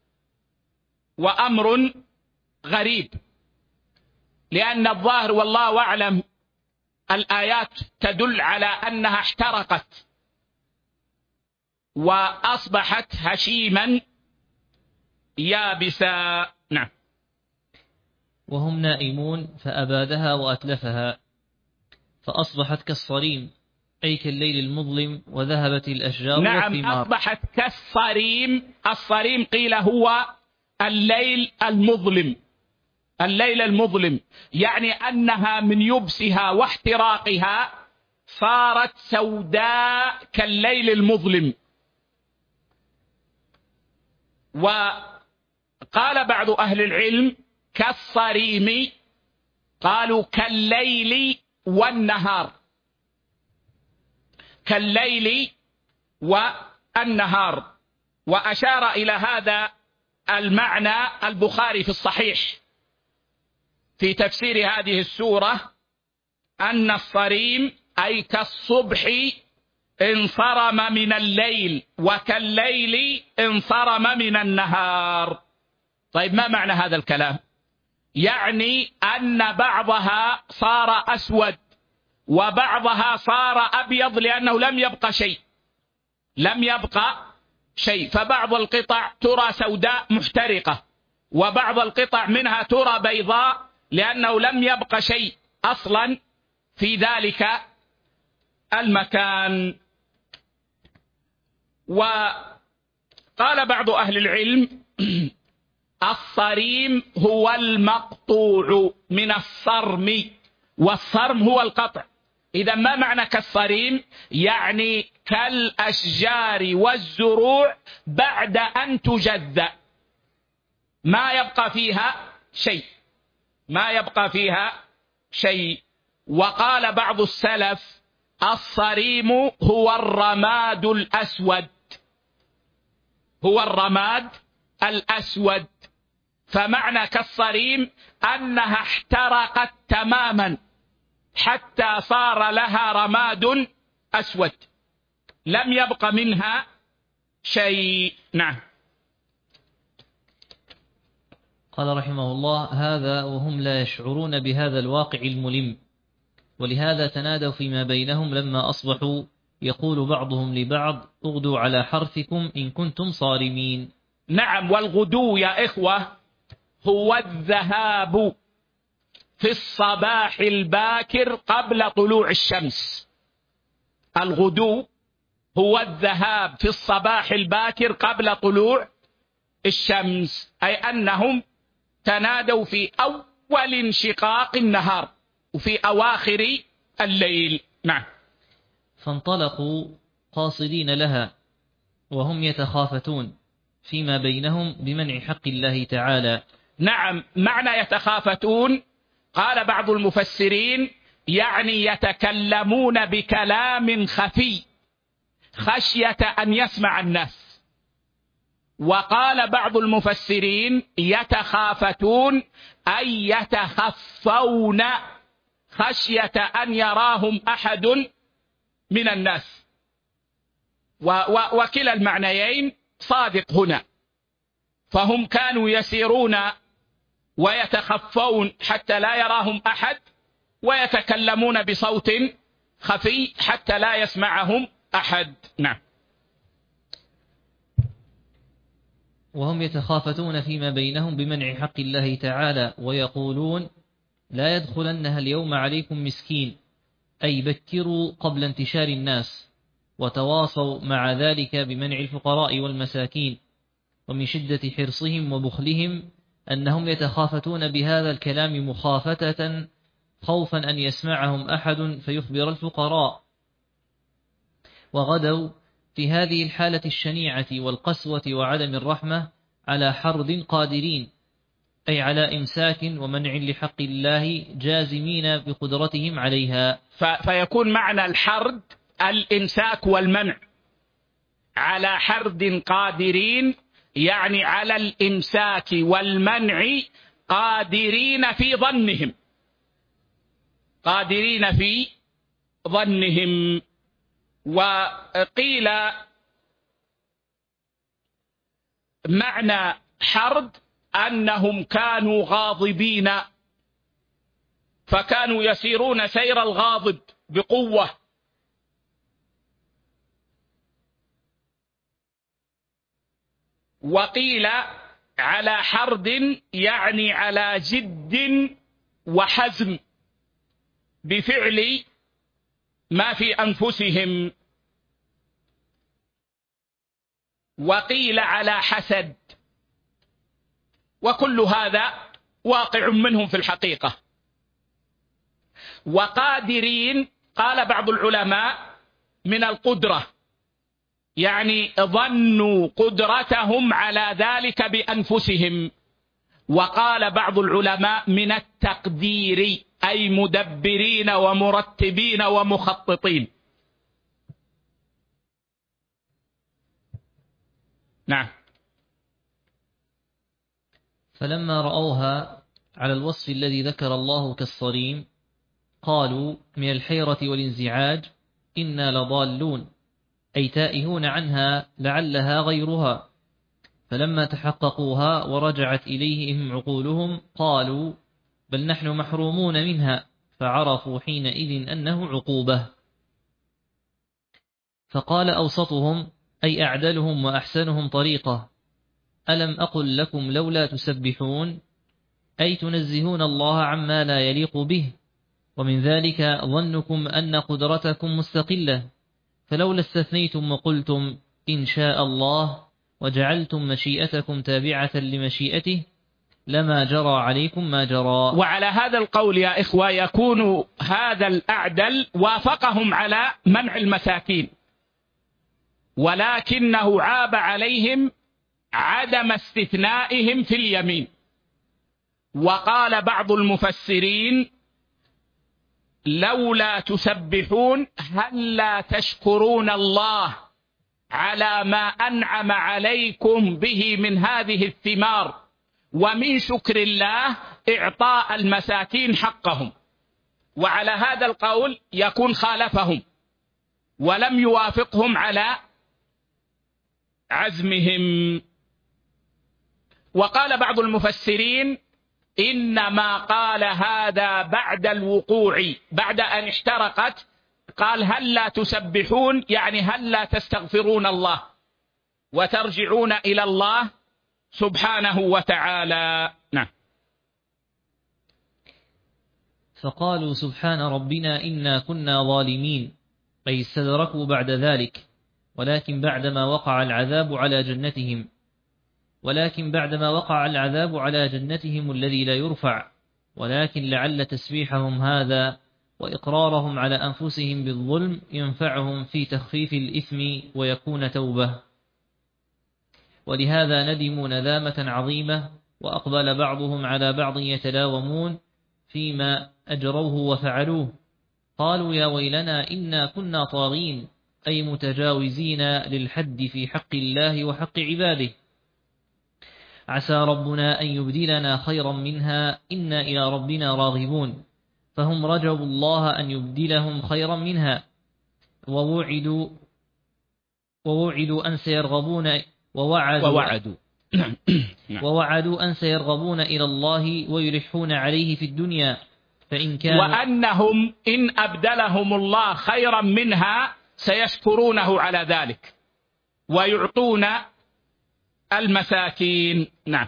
[SPEAKER 1] وأمر غريب، لأن الظاهر والله أعلم الآيات تدل على أنها احترقت وأصبحت هشيما يابسا. نعم.
[SPEAKER 2] وهم نائمون فأبادها وأتلفها، فأصبحت كالصريم، أي كالليل المظلم، وذهبت الأشجار
[SPEAKER 1] نعم
[SPEAKER 2] والثمار.
[SPEAKER 1] أصبحت كالصريم. الصريم قيل هو الليل المظلم، الليل المظلم يعني أنها من يبسها واحتراقها صارت سوداء كالليل المظلم. وقال بعض أهل العلم كالصريم قالوا كالليل والنهار، كالليل والنهار. وأشار إلى هذا المعنى البخاري في الصحيح في تفسير هذه السورة أن الصريم أي كالصبح انصرم من الليل وكالليل انصرم من النهار. طيب ما معنى هذا الكلام؟ يعني أن بعضها صار أسود وبعضها صار أبيض لأنه لم يبقى شيء، لم يبقى شيء. فبعض القطع ترى سوداء محترقة وبعض القطع منها ترى بيضاء لأنه لم يبقى شيء أصلا في ذلك المكان. وقال بعض أهل العلم الصريم هو المقطوع من الصرم، والصرم هو القطع. إذا ما معنى كالصريم؟ يعني كالأشجار والزروع بعد أن تجذأ، ما يبقى فيها شيء، ما يبقى فيها شيء. وقال بعض السلف الصريم هو الرماد الأسود، هو الرماد الأسود. فمعنى كالصريم أنها احترقت تماما حتى صار لها رماد أسود، لم يبق منها شيء. نعم.
[SPEAKER 2] قال رحمه الله: هذا وهم لا يشعرون بهذا الواقع الملم، ولهذا تنادوا فيما بينهم لما أصبحوا يقول بعضهم لبعض: اغدوا على حرثكم إن كنتم صارمين.
[SPEAKER 1] نعم. والغدو يا إخوة هو الذهاب في الصباح الباكر قبل طلوع الشمس. الغدو هو الذهاب في الصباح الباكر قبل طلوع الشمس، أي أنهم تنادوا في أول انشقاق النهار وفي أواخر الليل. نعم.
[SPEAKER 2] فانطلقوا قاصدين لها وهم يتخافتون فيما بينهم بمنع حق الله تعالى.
[SPEAKER 1] نعم. معنى يتخافتون قال بعض المفسرين يعني يتكلمون بكلام خفي خشية أن يسمع الناس. وقال بعض المفسرين يتخافتون أي يتخفون خشية أن يراهم أحد من الناس. و و وكلا المعنيين صادق هنا. فهم كانوا يسيرون ويتخفون حتى لا يراهم أحد، ويتكلمون بصوت خفي حتى لا يسمعهم أحد. نعم.
[SPEAKER 2] وهم يتخافتون فيما بينهم بمنع حق الله تعالى ويقولون: لا يدخلنها اليوم عليكم مسكين، أي بكروا قبل انتشار الناس. وتواصوا مع ذلك بمنع الفقراء والمساكين. ومن شدة حرصهم وبخلهم أنهم يتخافتون بهذا الكلام مخافتة خوفا أن يسمعهم أحد فيخبر الفقراء. وغدوا في هذه الحالة الشنيعة والقسوة وعدم الرحمة على حرد قادرين، أي على إمساك ومنع لحق الله جازمين بقدرتهم عليها.
[SPEAKER 1] فيكون معنى الحرد الإمساك والمنع، على حرد قادرين يعني على الإمساك والمنع قادرين في ظنهم، قادرين في ظنهم. وقيل معنى حرد أنهم كانوا غاضبين، فكانوا يسيرون سير الغاضب بقوة. وقيل على حرد يعني على جد وحزم بفعل ما في أنفسهم. وقيل على حسد. وكل هذا واقع منهم في الحقيقة. وقادرين قال بعض العلماء من القدرة، يعني ظنوا قدرتهم على ذلك بأنفسهم. وقال بعض العلماء من التقدير، أي مدبرين ومرتبين ومخططين. نعم.
[SPEAKER 2] فلما رأوها على الوصف الذي ذكر الله كالصريم قالوا من الحيرة والانزعاج إنا لضالون، أي تائهون عنها لعلها غيرها. فلما تحققوها ورجعت إليهم عقولهم قالوا بل نحن محرومون منها، فعرفوا حينئذ أنه عقوبة. فقال أوسطهم أي أعدلهم وأحسنهم طريقة ألم أقل لكم لولا تسبحون، أي تنزهون الله عما لا يليق به، ومن ذلك ظنكم أن قدرتكم مستقلة، فلولا استثنيتم وقلتم إن شاء الله وجعلتم مشيئتكم تابعة لمشيئته لما جرى عليكم ما جرى.
[SPEAKER 1] وعلى هذا القول يا إخوة يكون هذا الأعدل وافقهم على منع المساكين، ولكنه عاب عليهم عدم استثنائهم في اليمين. وقال بعض المفسرين لولا تسبحون هل لا تشكرون الله على ما أنعم عليكم به من هذه الثمار، ومن شكر الله إعطاء المساكين حقهم. وعلى هذا القول يكون خالفهم ولم يوافقهم على عزمهم. وقال بعض المفسرين إنما قال هذا بعد الوقوع، بعد أن احترقت، قال هل لا تسبحون يعني هل لا تستغفرون الله وترجعون إلى الله سبحانه وتعالى. نعم.
[SPEAKER 2] فقالوا سبحان ربنا إنا كنا ظالمين، أي استدركوا بعد ذلك، ولكن بعدما وقع العذاب على جنتهم ولكن بعدما وقع العذاب على جنتهم الذي لا يرفع، ولكن لعل تسبيحهم هذا وإقرارهم على أنفسهم بالظلم ينفعهم في تخفيف الإثم ويكون توبة. ولهذا ندموا ندامة عظيمة، وأقبل بعضهم على بعض يتلاومون فيما أجروه وفعلوه. قالوا يا ويلنا إنا كنا طاغين، أي متجاوزين للحد في حق الله وحق عباده. عسى ربنا أن يبدلنا خيرا منها إنا إلى ربنا راغبون. فهم رجوا الله أن يبدلهم خيرا منها، ووعدوا ووعدوا أن سيرغبون ووعدوا,
[SPEAKER 1] ووعدوا
[SPEAKER 2] ووعدوا أن سيرغبون إلى الله ويلحون عليه في الدنيا، فإن كان
[SPEAKER 1] وأنهم إن أبدلهم الله خيرا منها سيشكرونه على ذلك ويعطون المساكين. نعم.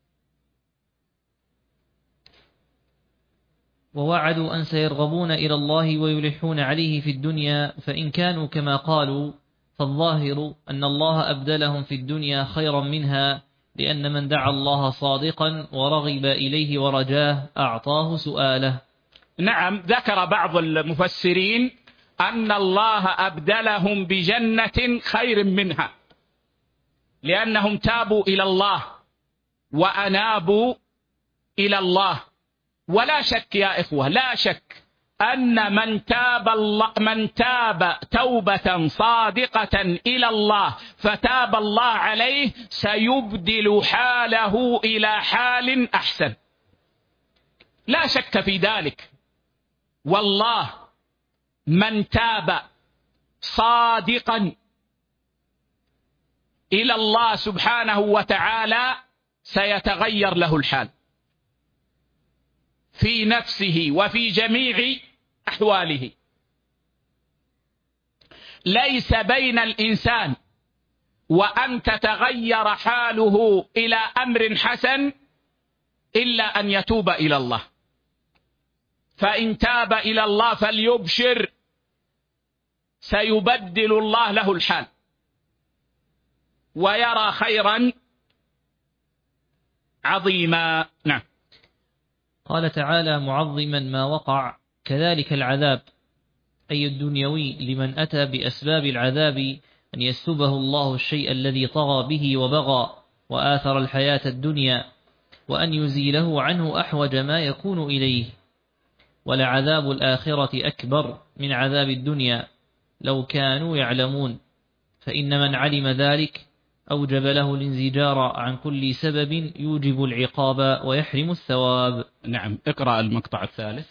[SPEAKER 2] ووعدوا أن سيرغبون إلى الله ويلحون عليه في الدنيا، فإن كانوا كما قالوا فالظاهر أن الله أبدلهم في الدنيا خيرا منها، لأن من دعا الله صادقا ورغب إليه ورجاه أعطاه سؤاله.
[SPEAKER 1] نعم. ذكر بعض المفسرين أن الله أبدلهم بجنة خير منها، لأنهم تابوا إلى الله وأنابوا إلى الله. ولا شك يا إخوة، لا شك أن من تاب الله من تاب توبة صادقة إلى الله فتاب الله عليه سيبدل حاله إلى حال أحسن، لا شك في ذلك. والله من تاب صادقا إلى الله سبحانه وتعالى سيتغير له الحال في نفسه وفي جميع أحواله. ليس بين الإنسان وأن تتغير حاله إلى أمر حسن إلا أن يتوب إلى الله، فإن تاب إلى الله فليبشر سيبدل الله له الحال ويرى خيرا عظيما. نعم.
[SPEAKER 2] قال تعالى معظما ما وقع كذلك العذاب، أي الدنيوي، لمن أتى بأسباب العذاب أن يسلبه الله الشيء الذي طغى به وبغى وآثر الحياة الدنيا، وأن يزيله عنه أحوج ما يكون إليه. ولعذاب الآخرة أكبر من عذاب الدنيا لو كانوا يعلمون، فإن من علم ذلك أوجب له الانزجار عن كل سبب يوجب العقاب ويحرم الثواب.
[SPEAKER 1] نعم، اقرأ المقطع الثالث.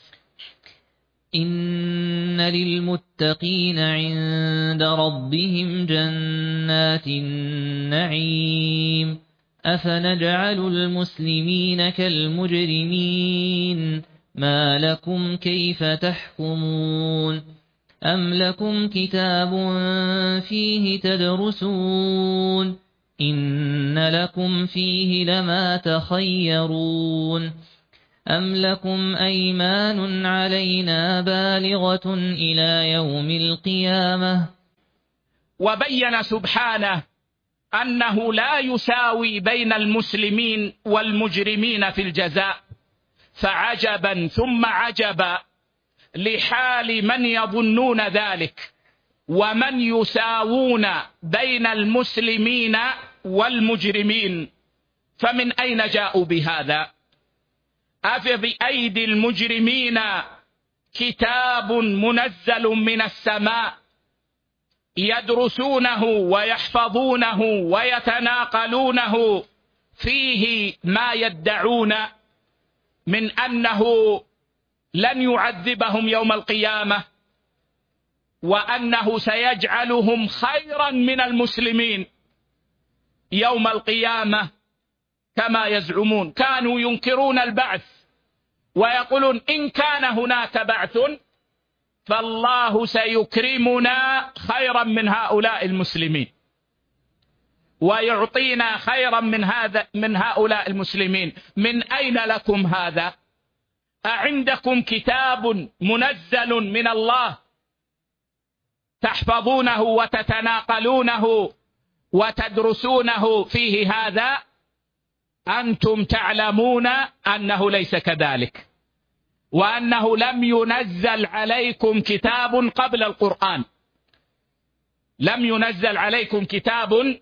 [SPEAKER 2] إن للمتقين عند ربهم جنات النعيم أفنجعل المسلمين كالمجرمين ما لكم كيف تحكمون أم لكم كتاب فيه تدرسون إن لكم فيه لما تخيرون أم لكم أيمان علينا بالغة إلى يوم القيامة.
[SPEAKER 1] وبين سبحانه أنه لا يساوي بين المسلمين والمجرمين في الجزاء، فعجبا ثم عجبا لحال من يظنون ذلك ومن يساوون بين المسلمين والمجرمين، فمن أين جاءوا بهذا؟ أفبأيدي المجرمين كتاب منزل من السماء يدرسونه ويحفظونه ويتناقلونه فيه ما يدعون من أنه لن يعذبهم يوم القيامة، وأنه سيجعلهم خيرا من المسلمين يوم القيامة كما يزعمون. كانوا ينكرون البعث ويقولون إن كان هناك بعث فالله سيكرمنا خيرا من هؤلاء المسلمين ويعطينا خيرا من هذا من هؤلاء المسلمين. من أين لكم هذا؟ أعندكم كتاب منزل من الله تحفظونه وتتناقلونه وتدرسونه فيه هذا؟ أنتم تعلمون أنه ليس كذلك، وأنه لم ينزل عليكم كتاب قبل القرآن، لم ينزل عليكم كتاب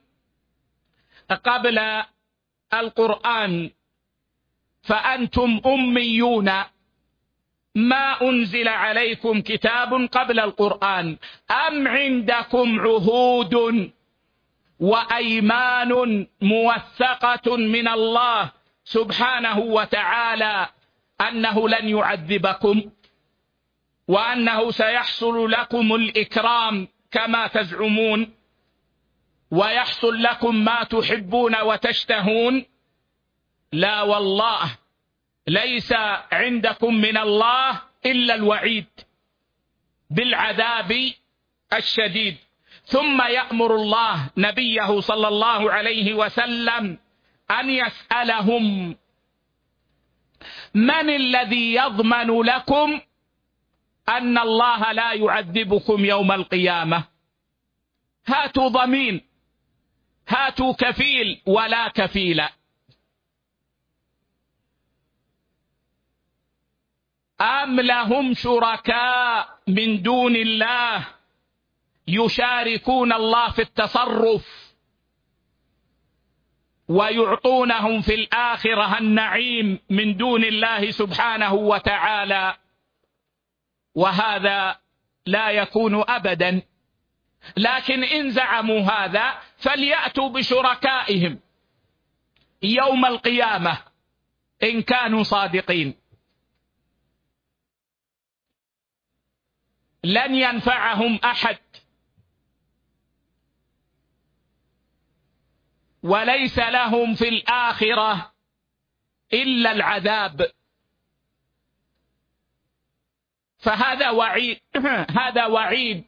[SPEAKER 1] قبل القرآن، فأنتم أميون، ما أنزل عليكم كتاب قبل القرآن. أم عندكم عهود وأيمان موثقة من الله سبحانه وتعالى أنه لن يعذبكم وأنه سيحصل لكم الإكرام كما تزعمون ويحصل لكم ما تحبون وتشتهون؟ لا والله، ليس عندكم من الله إلا الوعيد بالعذاب الشديد. ثم يأمر الله نبيه صلى الله عليه وسلم أن يسألهم: من الذي يضمن لكم أن الله لا يعذبكم يوم القيامة؟ هاتوا ضمين، هاتوا كفيل ولا كفيل. أم لهم شركاء من دون الله يشاركون الله في التصرف ويعطونهم في الآخرة النعيم من دون الله سبحانه وتعالى؟ وهذا لا يكون أبدا. لكن إن زعموا هذا فليأتوا بشركائهم يوم القيامة إن كانوا صادقين. لن ينفعهم أحد، وليس لهم في الآخرة إلا العذاب. فهذا وعيد هذا وعيد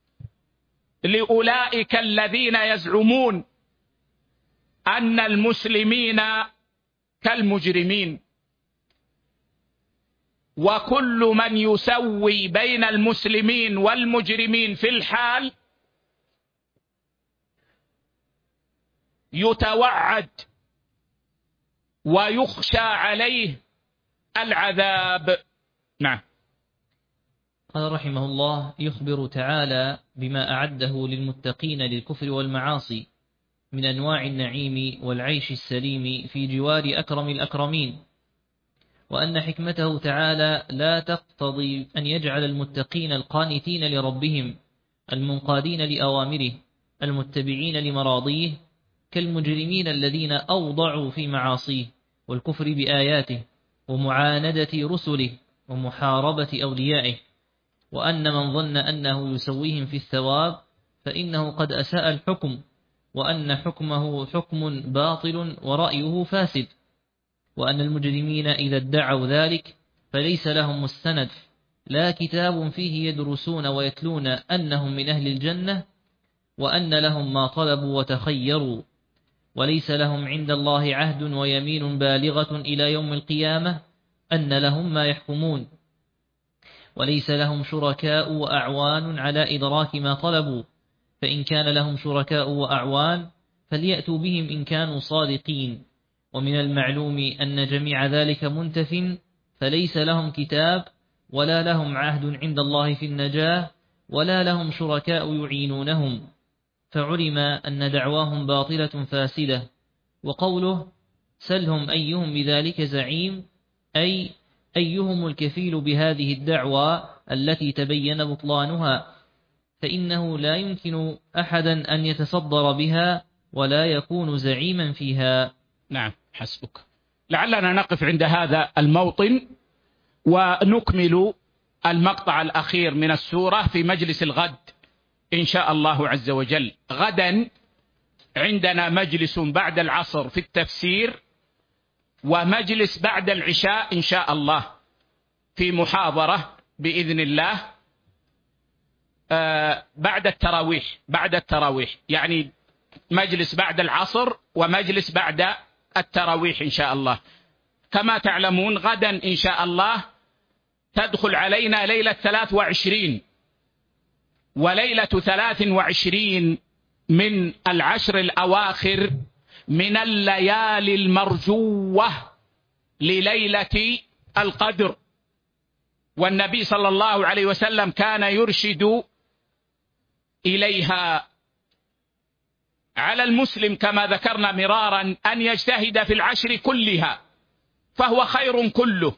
[SPEAKER 1] لأولئك الذين يزعمون أن المسلمين كالمجرمين. وكل من يسوي بين المسلمين والمجرمين في الحال يتوعد ويخشى عليه العذاب. نعم.
[SPEAKER 2] قال رحمه الله: يخبر تعالى بما أعده للمتقين للكفر والمعاصي، من أنواع النعيم والعيش السليم في جوار أكرم الأكرمين، وأن حكمته تعالى لا تقتضي أن يجعل المتقين القانتين لربهم المنقادين لأوامره المتبعين لمراضيه كالمجرمين الذين أوضعوا في معاصيه والكفر بآياته ومعاندة رسله ومحاربة أوليائه، وأن من ظن أنه يسويهم في الثواب فإنه قد أساء الحكم، وأن حكمه حكم باطل ورأيه فاسد، وأن المجرمين إذا ادعوا ذلك فليس لهم مستند لا كتاب فيه يدرسون ويتلون أنهم من أهل الجنة وأن لهم ما طلبوا وتخيروا، وليس لهم عند الله عهد ويمين بالغة إلى يوم القيامة أن لهم ما يحكمون، وليس لهم شركاء وأعوان على إدراك ما طلبوا، فإن كان لهم شركاء وأعوان فليأتوا بهم إن كانوا صادقين، ومن المعلوم أن جميع ذلك منتف، فليس لهم كتاب ولا لهم عهد عند الله في النجاة ولا لهم شركاء يعينونهم، فعلم أن دعواهم باطلة فاسدة. وقوله سلهم أيهم بذلك زعيم أي أيهم الكفيل بهذه الدعوى التي تبين بطلانها، فإنه لا يمكن أحدا أن يتصدر بها ولا يكون زعيما فيها.
[SPEAKER 1] نعم، حسبك. لعلنا نقف عند هذا الموطن ونكمل المقطع الأخير من السورة في مجلس الغد إن شاء الله عز وجل. غدا عندنا مجلس بعد العصر في التفسير، ومجلس بعد العشاء إن شاء الله في محاضرة بإذن الله آه بعد التراويح بعد التراويح يعني مجلس بعد العصر ومجلس بعد التراويح إن شاء الله. كما تعلمون غدا إن شاء الله تدخل علينا ليلة ثلاث وعشرين، وليلة ثلاث وعشرين من العشر الأواخر من الليالي المرجوة لليلة القدر، والنبي صلى الله عليه وسلم كان يرشد إليها. على المسلم كما ذكرنا مرارا أن يجتهد في العشر كلها فهو خير كله،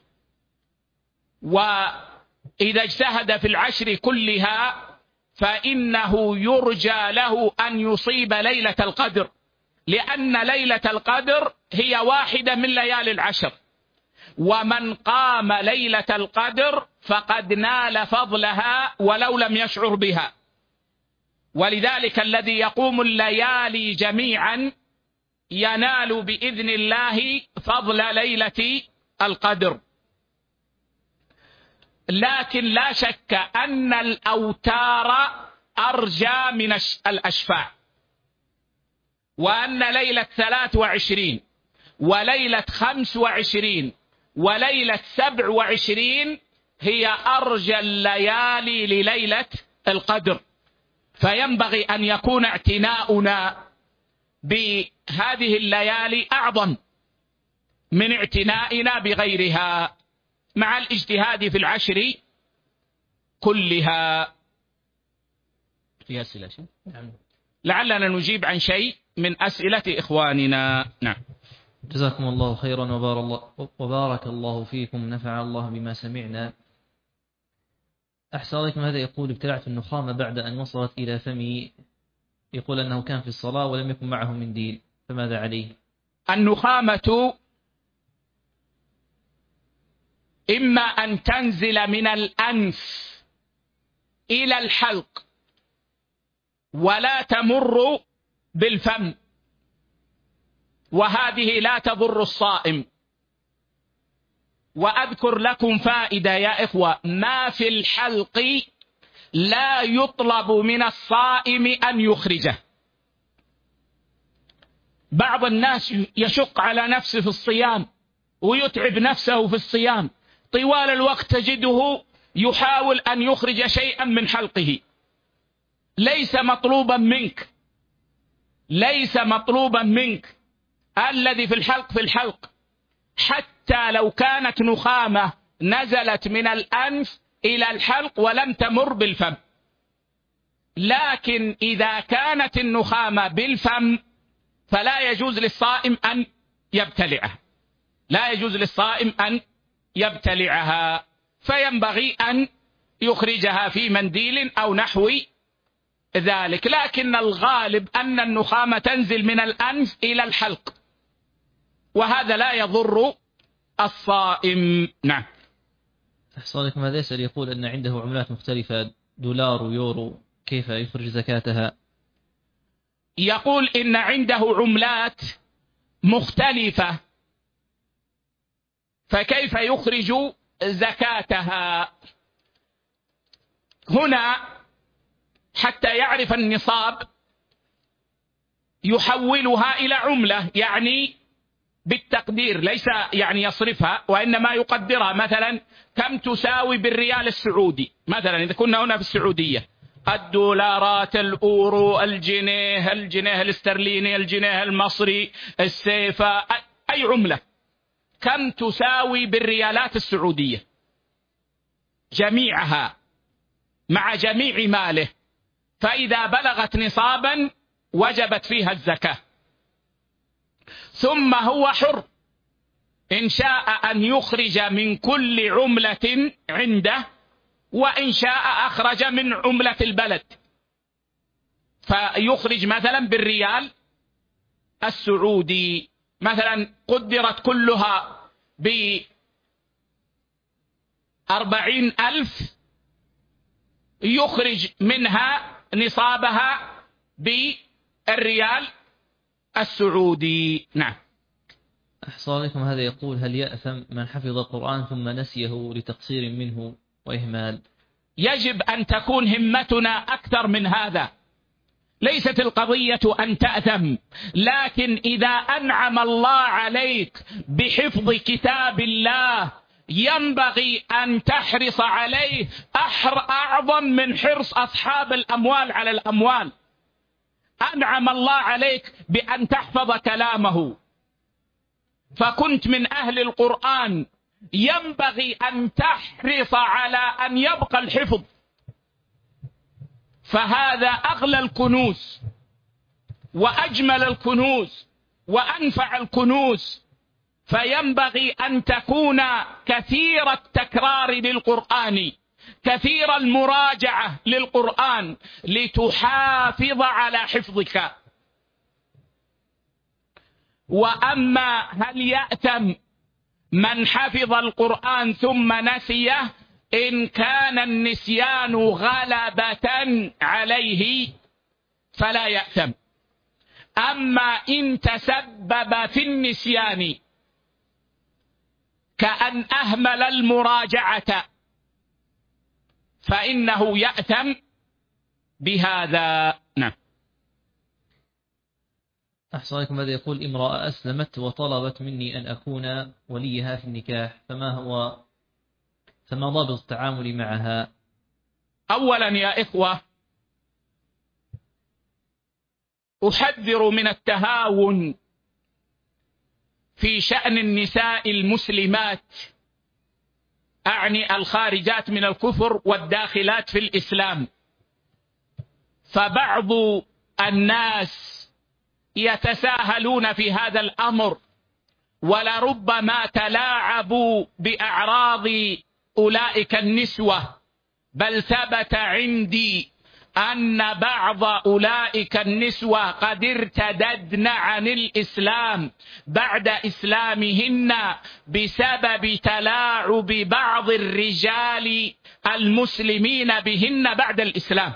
[SPEAKER 1] وإذا اجتهد في العشر كلها فإنه يرجى له أن يصيب ليلة القدر، لأن ليلة القدر هي واحدة من ليالي العشر، ومن قام ليلة القدر فقد نال فضلها ولو لم يشعر بها. ولذلك الذي يقوم الليالي جميعا ينال بإذن الله فضل ليلة القدر. لكن لا شك أن الأوتار أرجى من الأشفاع، وأن ليلة ثلاث وعشرين وليلة خمس وعشرين وليلة سبع وعشرين هي أرجى الليالي لليلة القدر، فينبغي أن يكون اعتناؤنا بهذه الليالي أعظم من اعتنائنا بغيرها، مع الاجتهاد في العشر كلها. في أسئلة شيء؟ نعم. لعلنا نجيب عن شيء من أسئلة إخواننا. نعم.
[SPEAKER 2] جزاكم الله خيرا وبارك الله فيكم، نفع الله بما سمعنا. أحسن عليكم. هذا يقول ابتلعت النخامة بعد أن وصلت إلى فمي، يقول أنه كان في الصلاة ولم يكن معه منديل، فماذا عليه؟
[SPEAKER 1] النخامة إما أن تنزل من الأنف إلى الحلق ولا تمر بالفم، وهذه لا تضر الصائم. وأذكر لكم فائدة يا إخوة، ما في الحلق لا يطلب من الصائم أن يخرجه. بعض الناس يشق على نفسه في الصيام ويتعب نفسه في الصيام، طوال الوقت تجده يحاول أن يخرج شيئا من حلقه. ليس مطلوبا منك ليس مطلوبا منك الذي في الحلق في الحلق، حتى لو كانت نخامة نزلت من الأنف إلى الحلق ولم تمر بالفم. لكن إذا كانت النخامة بالفم فلا يجوز للصائم أن يبتلعها، لا يجوز للصائم أن يبتلعها، فينبغي أن يخرجها في منديل أو نحو ذلك. لكن الغالب أن النخامة تنزل من الأنف إلى الحلق، وهذا لا يضر الصائم. نعم.
[SPEAKER 2] أحسن هذا يسأل يقول أن عنده عملات مختلفة، دولار ويورو، كيف يخرج زكاتها؟
[SPEAKER 1] يقول إن عنده عملات مختلفة، فكيف يخرج زكاتها؟ هنا حتى يعرف النصاب يحولها إلى عملة، يعني بالتقدير، ليس يعني يصرفها، وإنما يقدرها. مثلا كم تساوي بالريال السعودي، مثلا إذا كنا هنا في السعودية، الدولارات، الأورو، الجنيه، الجنيه الاسترليني، الجنيه المصري، السيفة، أي عملة كم تساوي بالريالات السعودية جميعها مع جميع ماله، فإذا بلغت نصابا وجبت فيها الزكاة. ثم هو حر إن شاء أن يخرج من كل عملة عنده، وإن شاء أخرج من عملة البلد، فيخرج مثلا بالريال السعودي، مثلا قدرت كلها بأربعين ألف، يخرج منها نصابها بالريال السعودي. نعم.
[SPEAKER 2] أحسن عليكم هذا يقول هل يأثم من حفظ القرآن ثم نسيه لتقصير منه وإهمال؟
[SPEAKER 1] يجب أن تكون همتنا أكثر من هذا. ليست القضية أن تأثم، لكن إذا أنعم الله عليك بحفظ كتاب الله ينبغي أن تحرص عليه أحر أعظم من حرص أصحاب الأموال على الأموال. أنعم الله عليك بأن تحفظ كلامه، فكنت من أهل القرآن، ينبغي أن تحرص على أن يبقى الحفظ، فهذا أغلى الكنوز وأجمل الكنوز وأنفع الكنوز، فينبغي أن تكون كثير التكرار للقرآن، كثير المراجعة للقرآن، لتحافظ على حفظك. وأما هل يأتم من حفظ القرآن ثم نسيه؟ إن كان النسيان غلبة عليه فلا يأتم. أما إن تسبب في النسيان كأن أهمل المراجعة فإنه يأتم بهذا. نعم.
[SPEAKER 2] أحسن عليكم هذا يقول امرأة أسلمت وطلبت مني أن أكون وليها في النكاح، فما هو فما ضابط التعامل معها؟
[SPEAKER 1] أولا يا إخوة، أحذر من التهاون في شأن النساء المسلمات، أعني الخارجات من الكفر والداخلات في الإسلام. فبعض الناس يتساهلون في هذا الأمر، ولربما تلاعبوا بأعراض أولئك النسوة، بل ثبت عندي أن بعض أولئك النسوة قد ارتددن عن الإسلام بعد إسلامهن بسبب تلاعب بعض الرجال المسلمين بهن بعد الإسلام،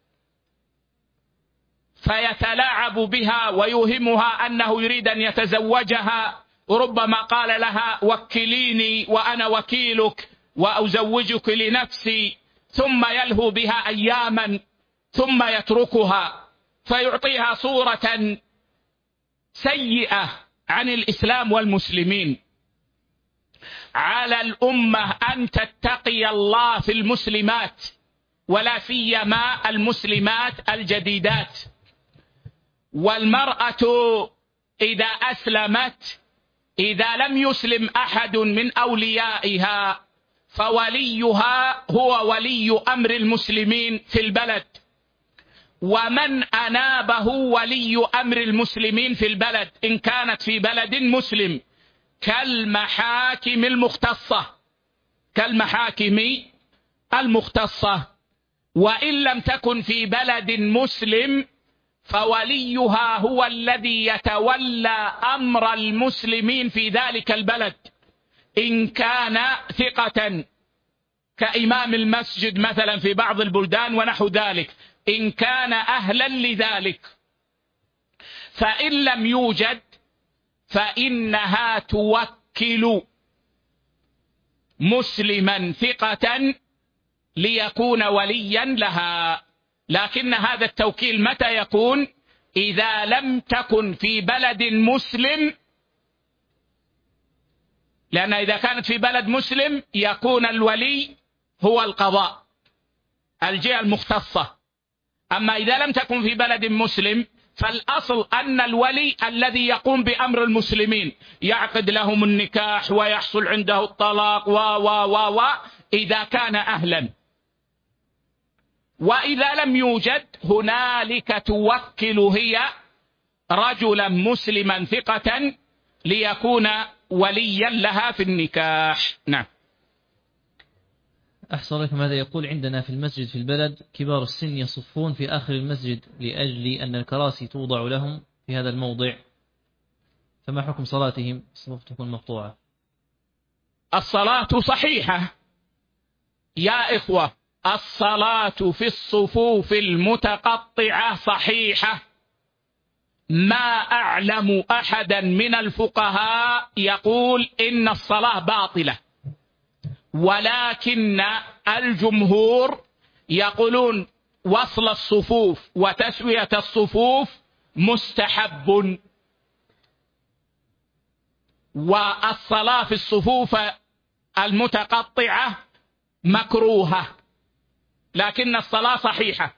[SPEAKER 1] فيتلاعب بها ويوهمها أنه يريد أن يتزوجها، وربما قال لها وكليني وأنا وكيلك وأزوجك لنفسي، ثم يلهو بها أياما ثم يتركها، فيعطيها صورة سيئة عن الإسلام والمسلمين. على الأمة أن تتقي الله في المسلمات، ولا سيما المسلمات الجديدات. والمرأة إذا أسلمت، إذا لم يسلم أحد من أوليائها فوليها هو ولي أمر المسلمين في البلد، ومن أنابه ولي أمر المسلمين في البلد إن كانت في بلد مسلم كالمحاكم المختصة كالمحاكم المختصة وإن لم تكن في بلد مسلم فوليها هو الذي يتولى أمر المسلمين في ذلك البلد إن كان ثقة كإمام المسجد مثلا في بعض البلدان ونحو ذلك، إن كان أهلا لذلك. فإن لم يوجد فإنها توكل مسلما ثقة ليكون وليا لها، لكن هذا التوكيل متى يكون؟ إذا لم تكن في بلد مسلم، لأن إذا كانت في بلد مسلم يكون الولي هو القضاء الجهة المختصة. أما إذا لم تكن في بلد مسلم فالأصل أن الولي الذي يقوم بأمر المسلمين يعقد لهم النكاح ويحصل عنده الطلاق و و و و إذا كان أهلا. وإذا لم يوجد هنالك توكل هي رجلا مسلما ثقة ليكون وليا لها في النكاح. نعم.
[SPEAKER 2] أحسن لكم. هذا يقول: عندنا في المسجد في البلد كبار السن يصفون في آخر المسجد لأجل أن الكراسي توضع لهم في هذا الموضع، فما حكم صلاتهم؟ الصفوف تكون مقطوعة.
[SPEAKER 1] الصلاة صحيحة يا إخوة، الصلاة في الصفوف المتقطعة صحيحة. ما أعلم أحدا من الفقهاء يقول إن الصلاة باطلة، ولكن الجمهور يقولون وصل الصفوف وتسوية الصفوف مستحب، والصلاة في الصفوف المتقطعة مكروهة، لكن الصلاة صحيحة.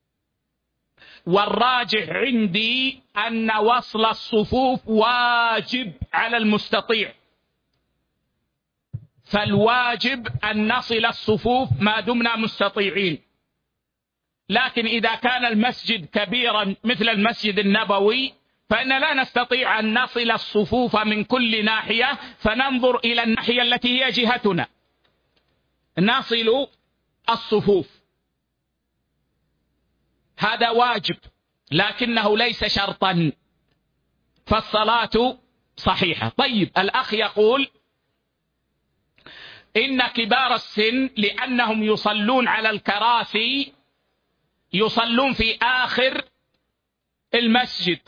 [SPEAKER 1] والراجح عندي أن وصل الصفوف واجب على المستطيع، فالواجب أن نصل الصفوف ما دمنا مستطيعين. لكن إذا كان المسجد كبيرا مثل المسجد النبوي فإن لا نستطيع أن نصل الصفوف من كل ناحية، فننظر إلى الناحية التي هي جهتنا نصل الصفوف. هذا واجب لكنه ليس شرطا، فالصلاة صحيحة. طيب، الأخ يقول إن كبار السن لأنهم يصلون على الكراسي يصلون في آخر المسجد،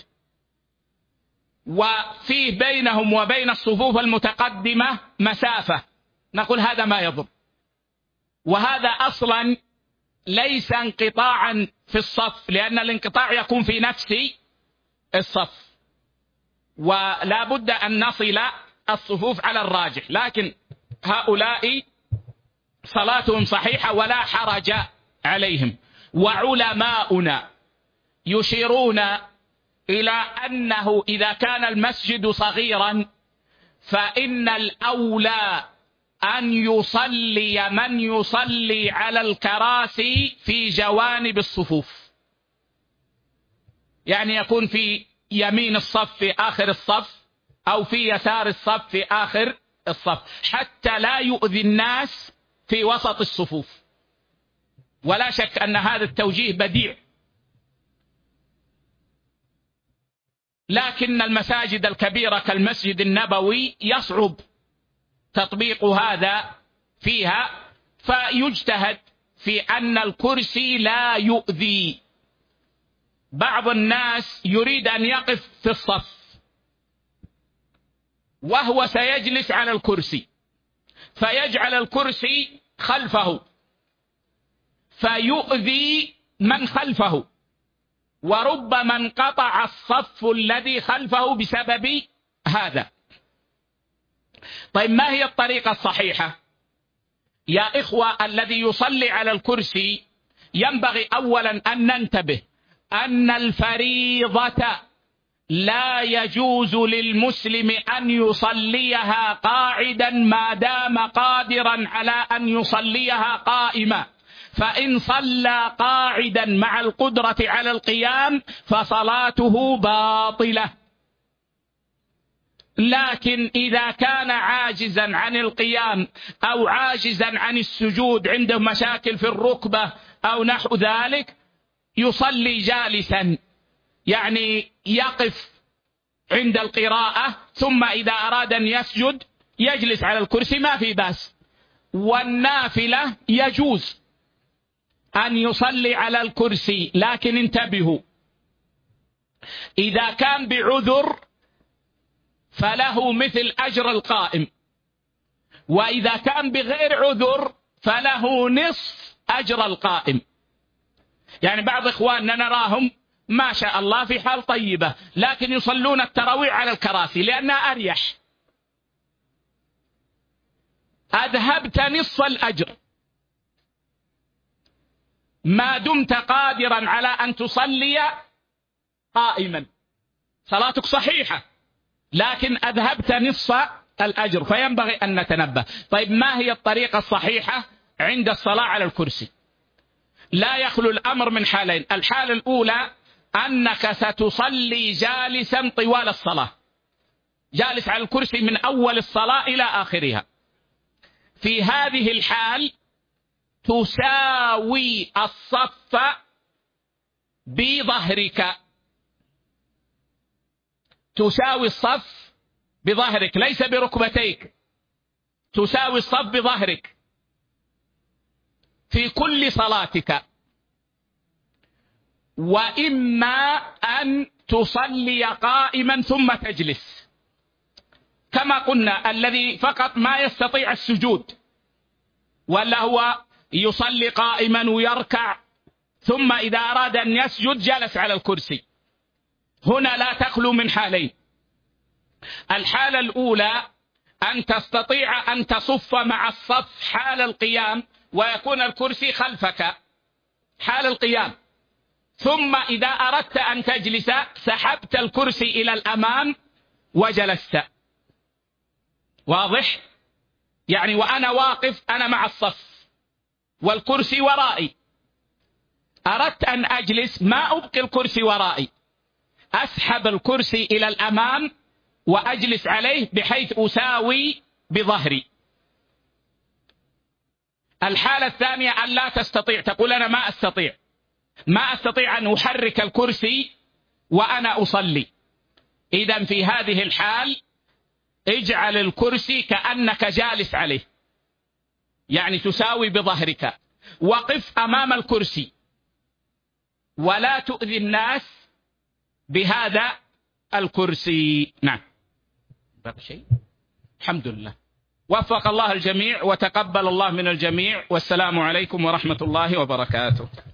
[SPEAKER 1] وفيه بينهم وبين الصفوف المتقدمة مسافة، نقول هذا ما يضر، وهذا أصلا ليس انقطاعا في الصف، لأن الانقطاع يكون في نفس الصف، ولا بد أن نصل الصفوف على الراجح. لكن هؤلاء صلاتهم صحيحة ولا حرج عليهم. وعلماؤنا يشيرون إلى أنه إذا كان المسجد صغيرا فإن الأولى أن يصلي من يصلي على الكراسي في جوانب الصفوف، يعني يكون في يمين الصف في آخر الصف أو في يسار الصف في آخر الصف، حتى لا يؤذي الناس في وسط الصفوف. ولا شك أن هذا التوجيه بديع، لكن المساجد الكبيرة كالمسجد النبوي يصعب تطبيق هذا فيها، فيجتهد في أن الكرسي لا يؤذي. بعض الناس يريد أن يقف في الصف وهو سيجلس على الكرسي، فيجعل الكرسي خلفه فيؤذي من خلفه، وربما انقطع الصف الذي خلفه بسبب هذا. طيب، ما هي الطريقة الصحيحة؟ يا إخوة، الذي يصلي على الكرسي ينبغي أولا أن ننتبه أن الفريضة لا يجوز للمسلم أن يصليها قاعدا ما دام قادرا على أن يصليها قائما، فإن صلى قاعدا مع القدرة على القيام فصلاته باطلة. لكن إذا كان عاجزا عن القيام أو عاجزا عن السجود، عنده مشاكل في الركبة أو نحو ذلك، يصلي جالسا، يعني يقف عند القراءة ثم إذا أراد أن يسجد يجلس على الكرسي، ما في بأس. والنافلة يجوز أن يصلي على الكرسي، لكن انتبهوا، إذا كان بعذر فله مثل أجر القائم، وإذا كان بغير عذر فله نصف أجر القائم. يعني بعض إخواننا نراهم ما شاء الله في حال طيبة، لكن يصلون التراويح على الكراسي لأنها أريح. أذهبت نصف الأجر ما دمت قادرا على أن تصلي قائما، صلاتك صحيحة، لكن أذهبت نصف الأجر، فينبغي أن نتنبه. طيب ما هي الطريقة الصحيحة عند الصلاة على الكرسي؟ لا يخلو الأمر من حالين. الحالة الأولى أنك ستصلي جالسا طوال الصلاة، جالس على الكرسي من أول الصلاة إلى آخرها. في هذه الحال تساوي الصف بظهرك، تساوي الصف بظهرك ليس بركبتيك، تساوي الصف بظهرك في كل صلاتك. وإما أن تصلي قائما ثم تجلس، كما قلنا الذي فقط ما يستطيع السجود ولا هو يصلي قائما ويركع ثم إذا أراد أن يسجد جلس على الكرسي. هنا لا تخلو من حالين. الحالة الأولى أن تستطيع أن تصف مع الصف حال القيام ويكون الكرسي خلفك حال القيام، ثم إذا أردت أن تجلس سحبت الكرسي إلى الأمام وجلست. واضح؟ يعني وأنا واقف أنا مع الصف والكرسي ورائي، أردت أن أجلس ما أبقي الكرسي ورائي، أسحب الكرسي إلى الأمام وأجلس عليه بحيث أساوي بظهري. الحالة الثانية أن لا تستطيع، تقول أنا ما أستطيع ما أستطيع أن أحرك الكرسي وأنا أصلي. إذن في هذه الحال اجعل الكرسي كأنك جالس عليه، يعني تساوي بظهرك، وقف أمام الكرسي ولا تؤذي الناس بهذا الكرسي. نعم، بقى شيء؟ الحمد لله، وفق الله الجميع وتقبل الله من الجميع، والسلام عليكم ورحمة الله وبركاته.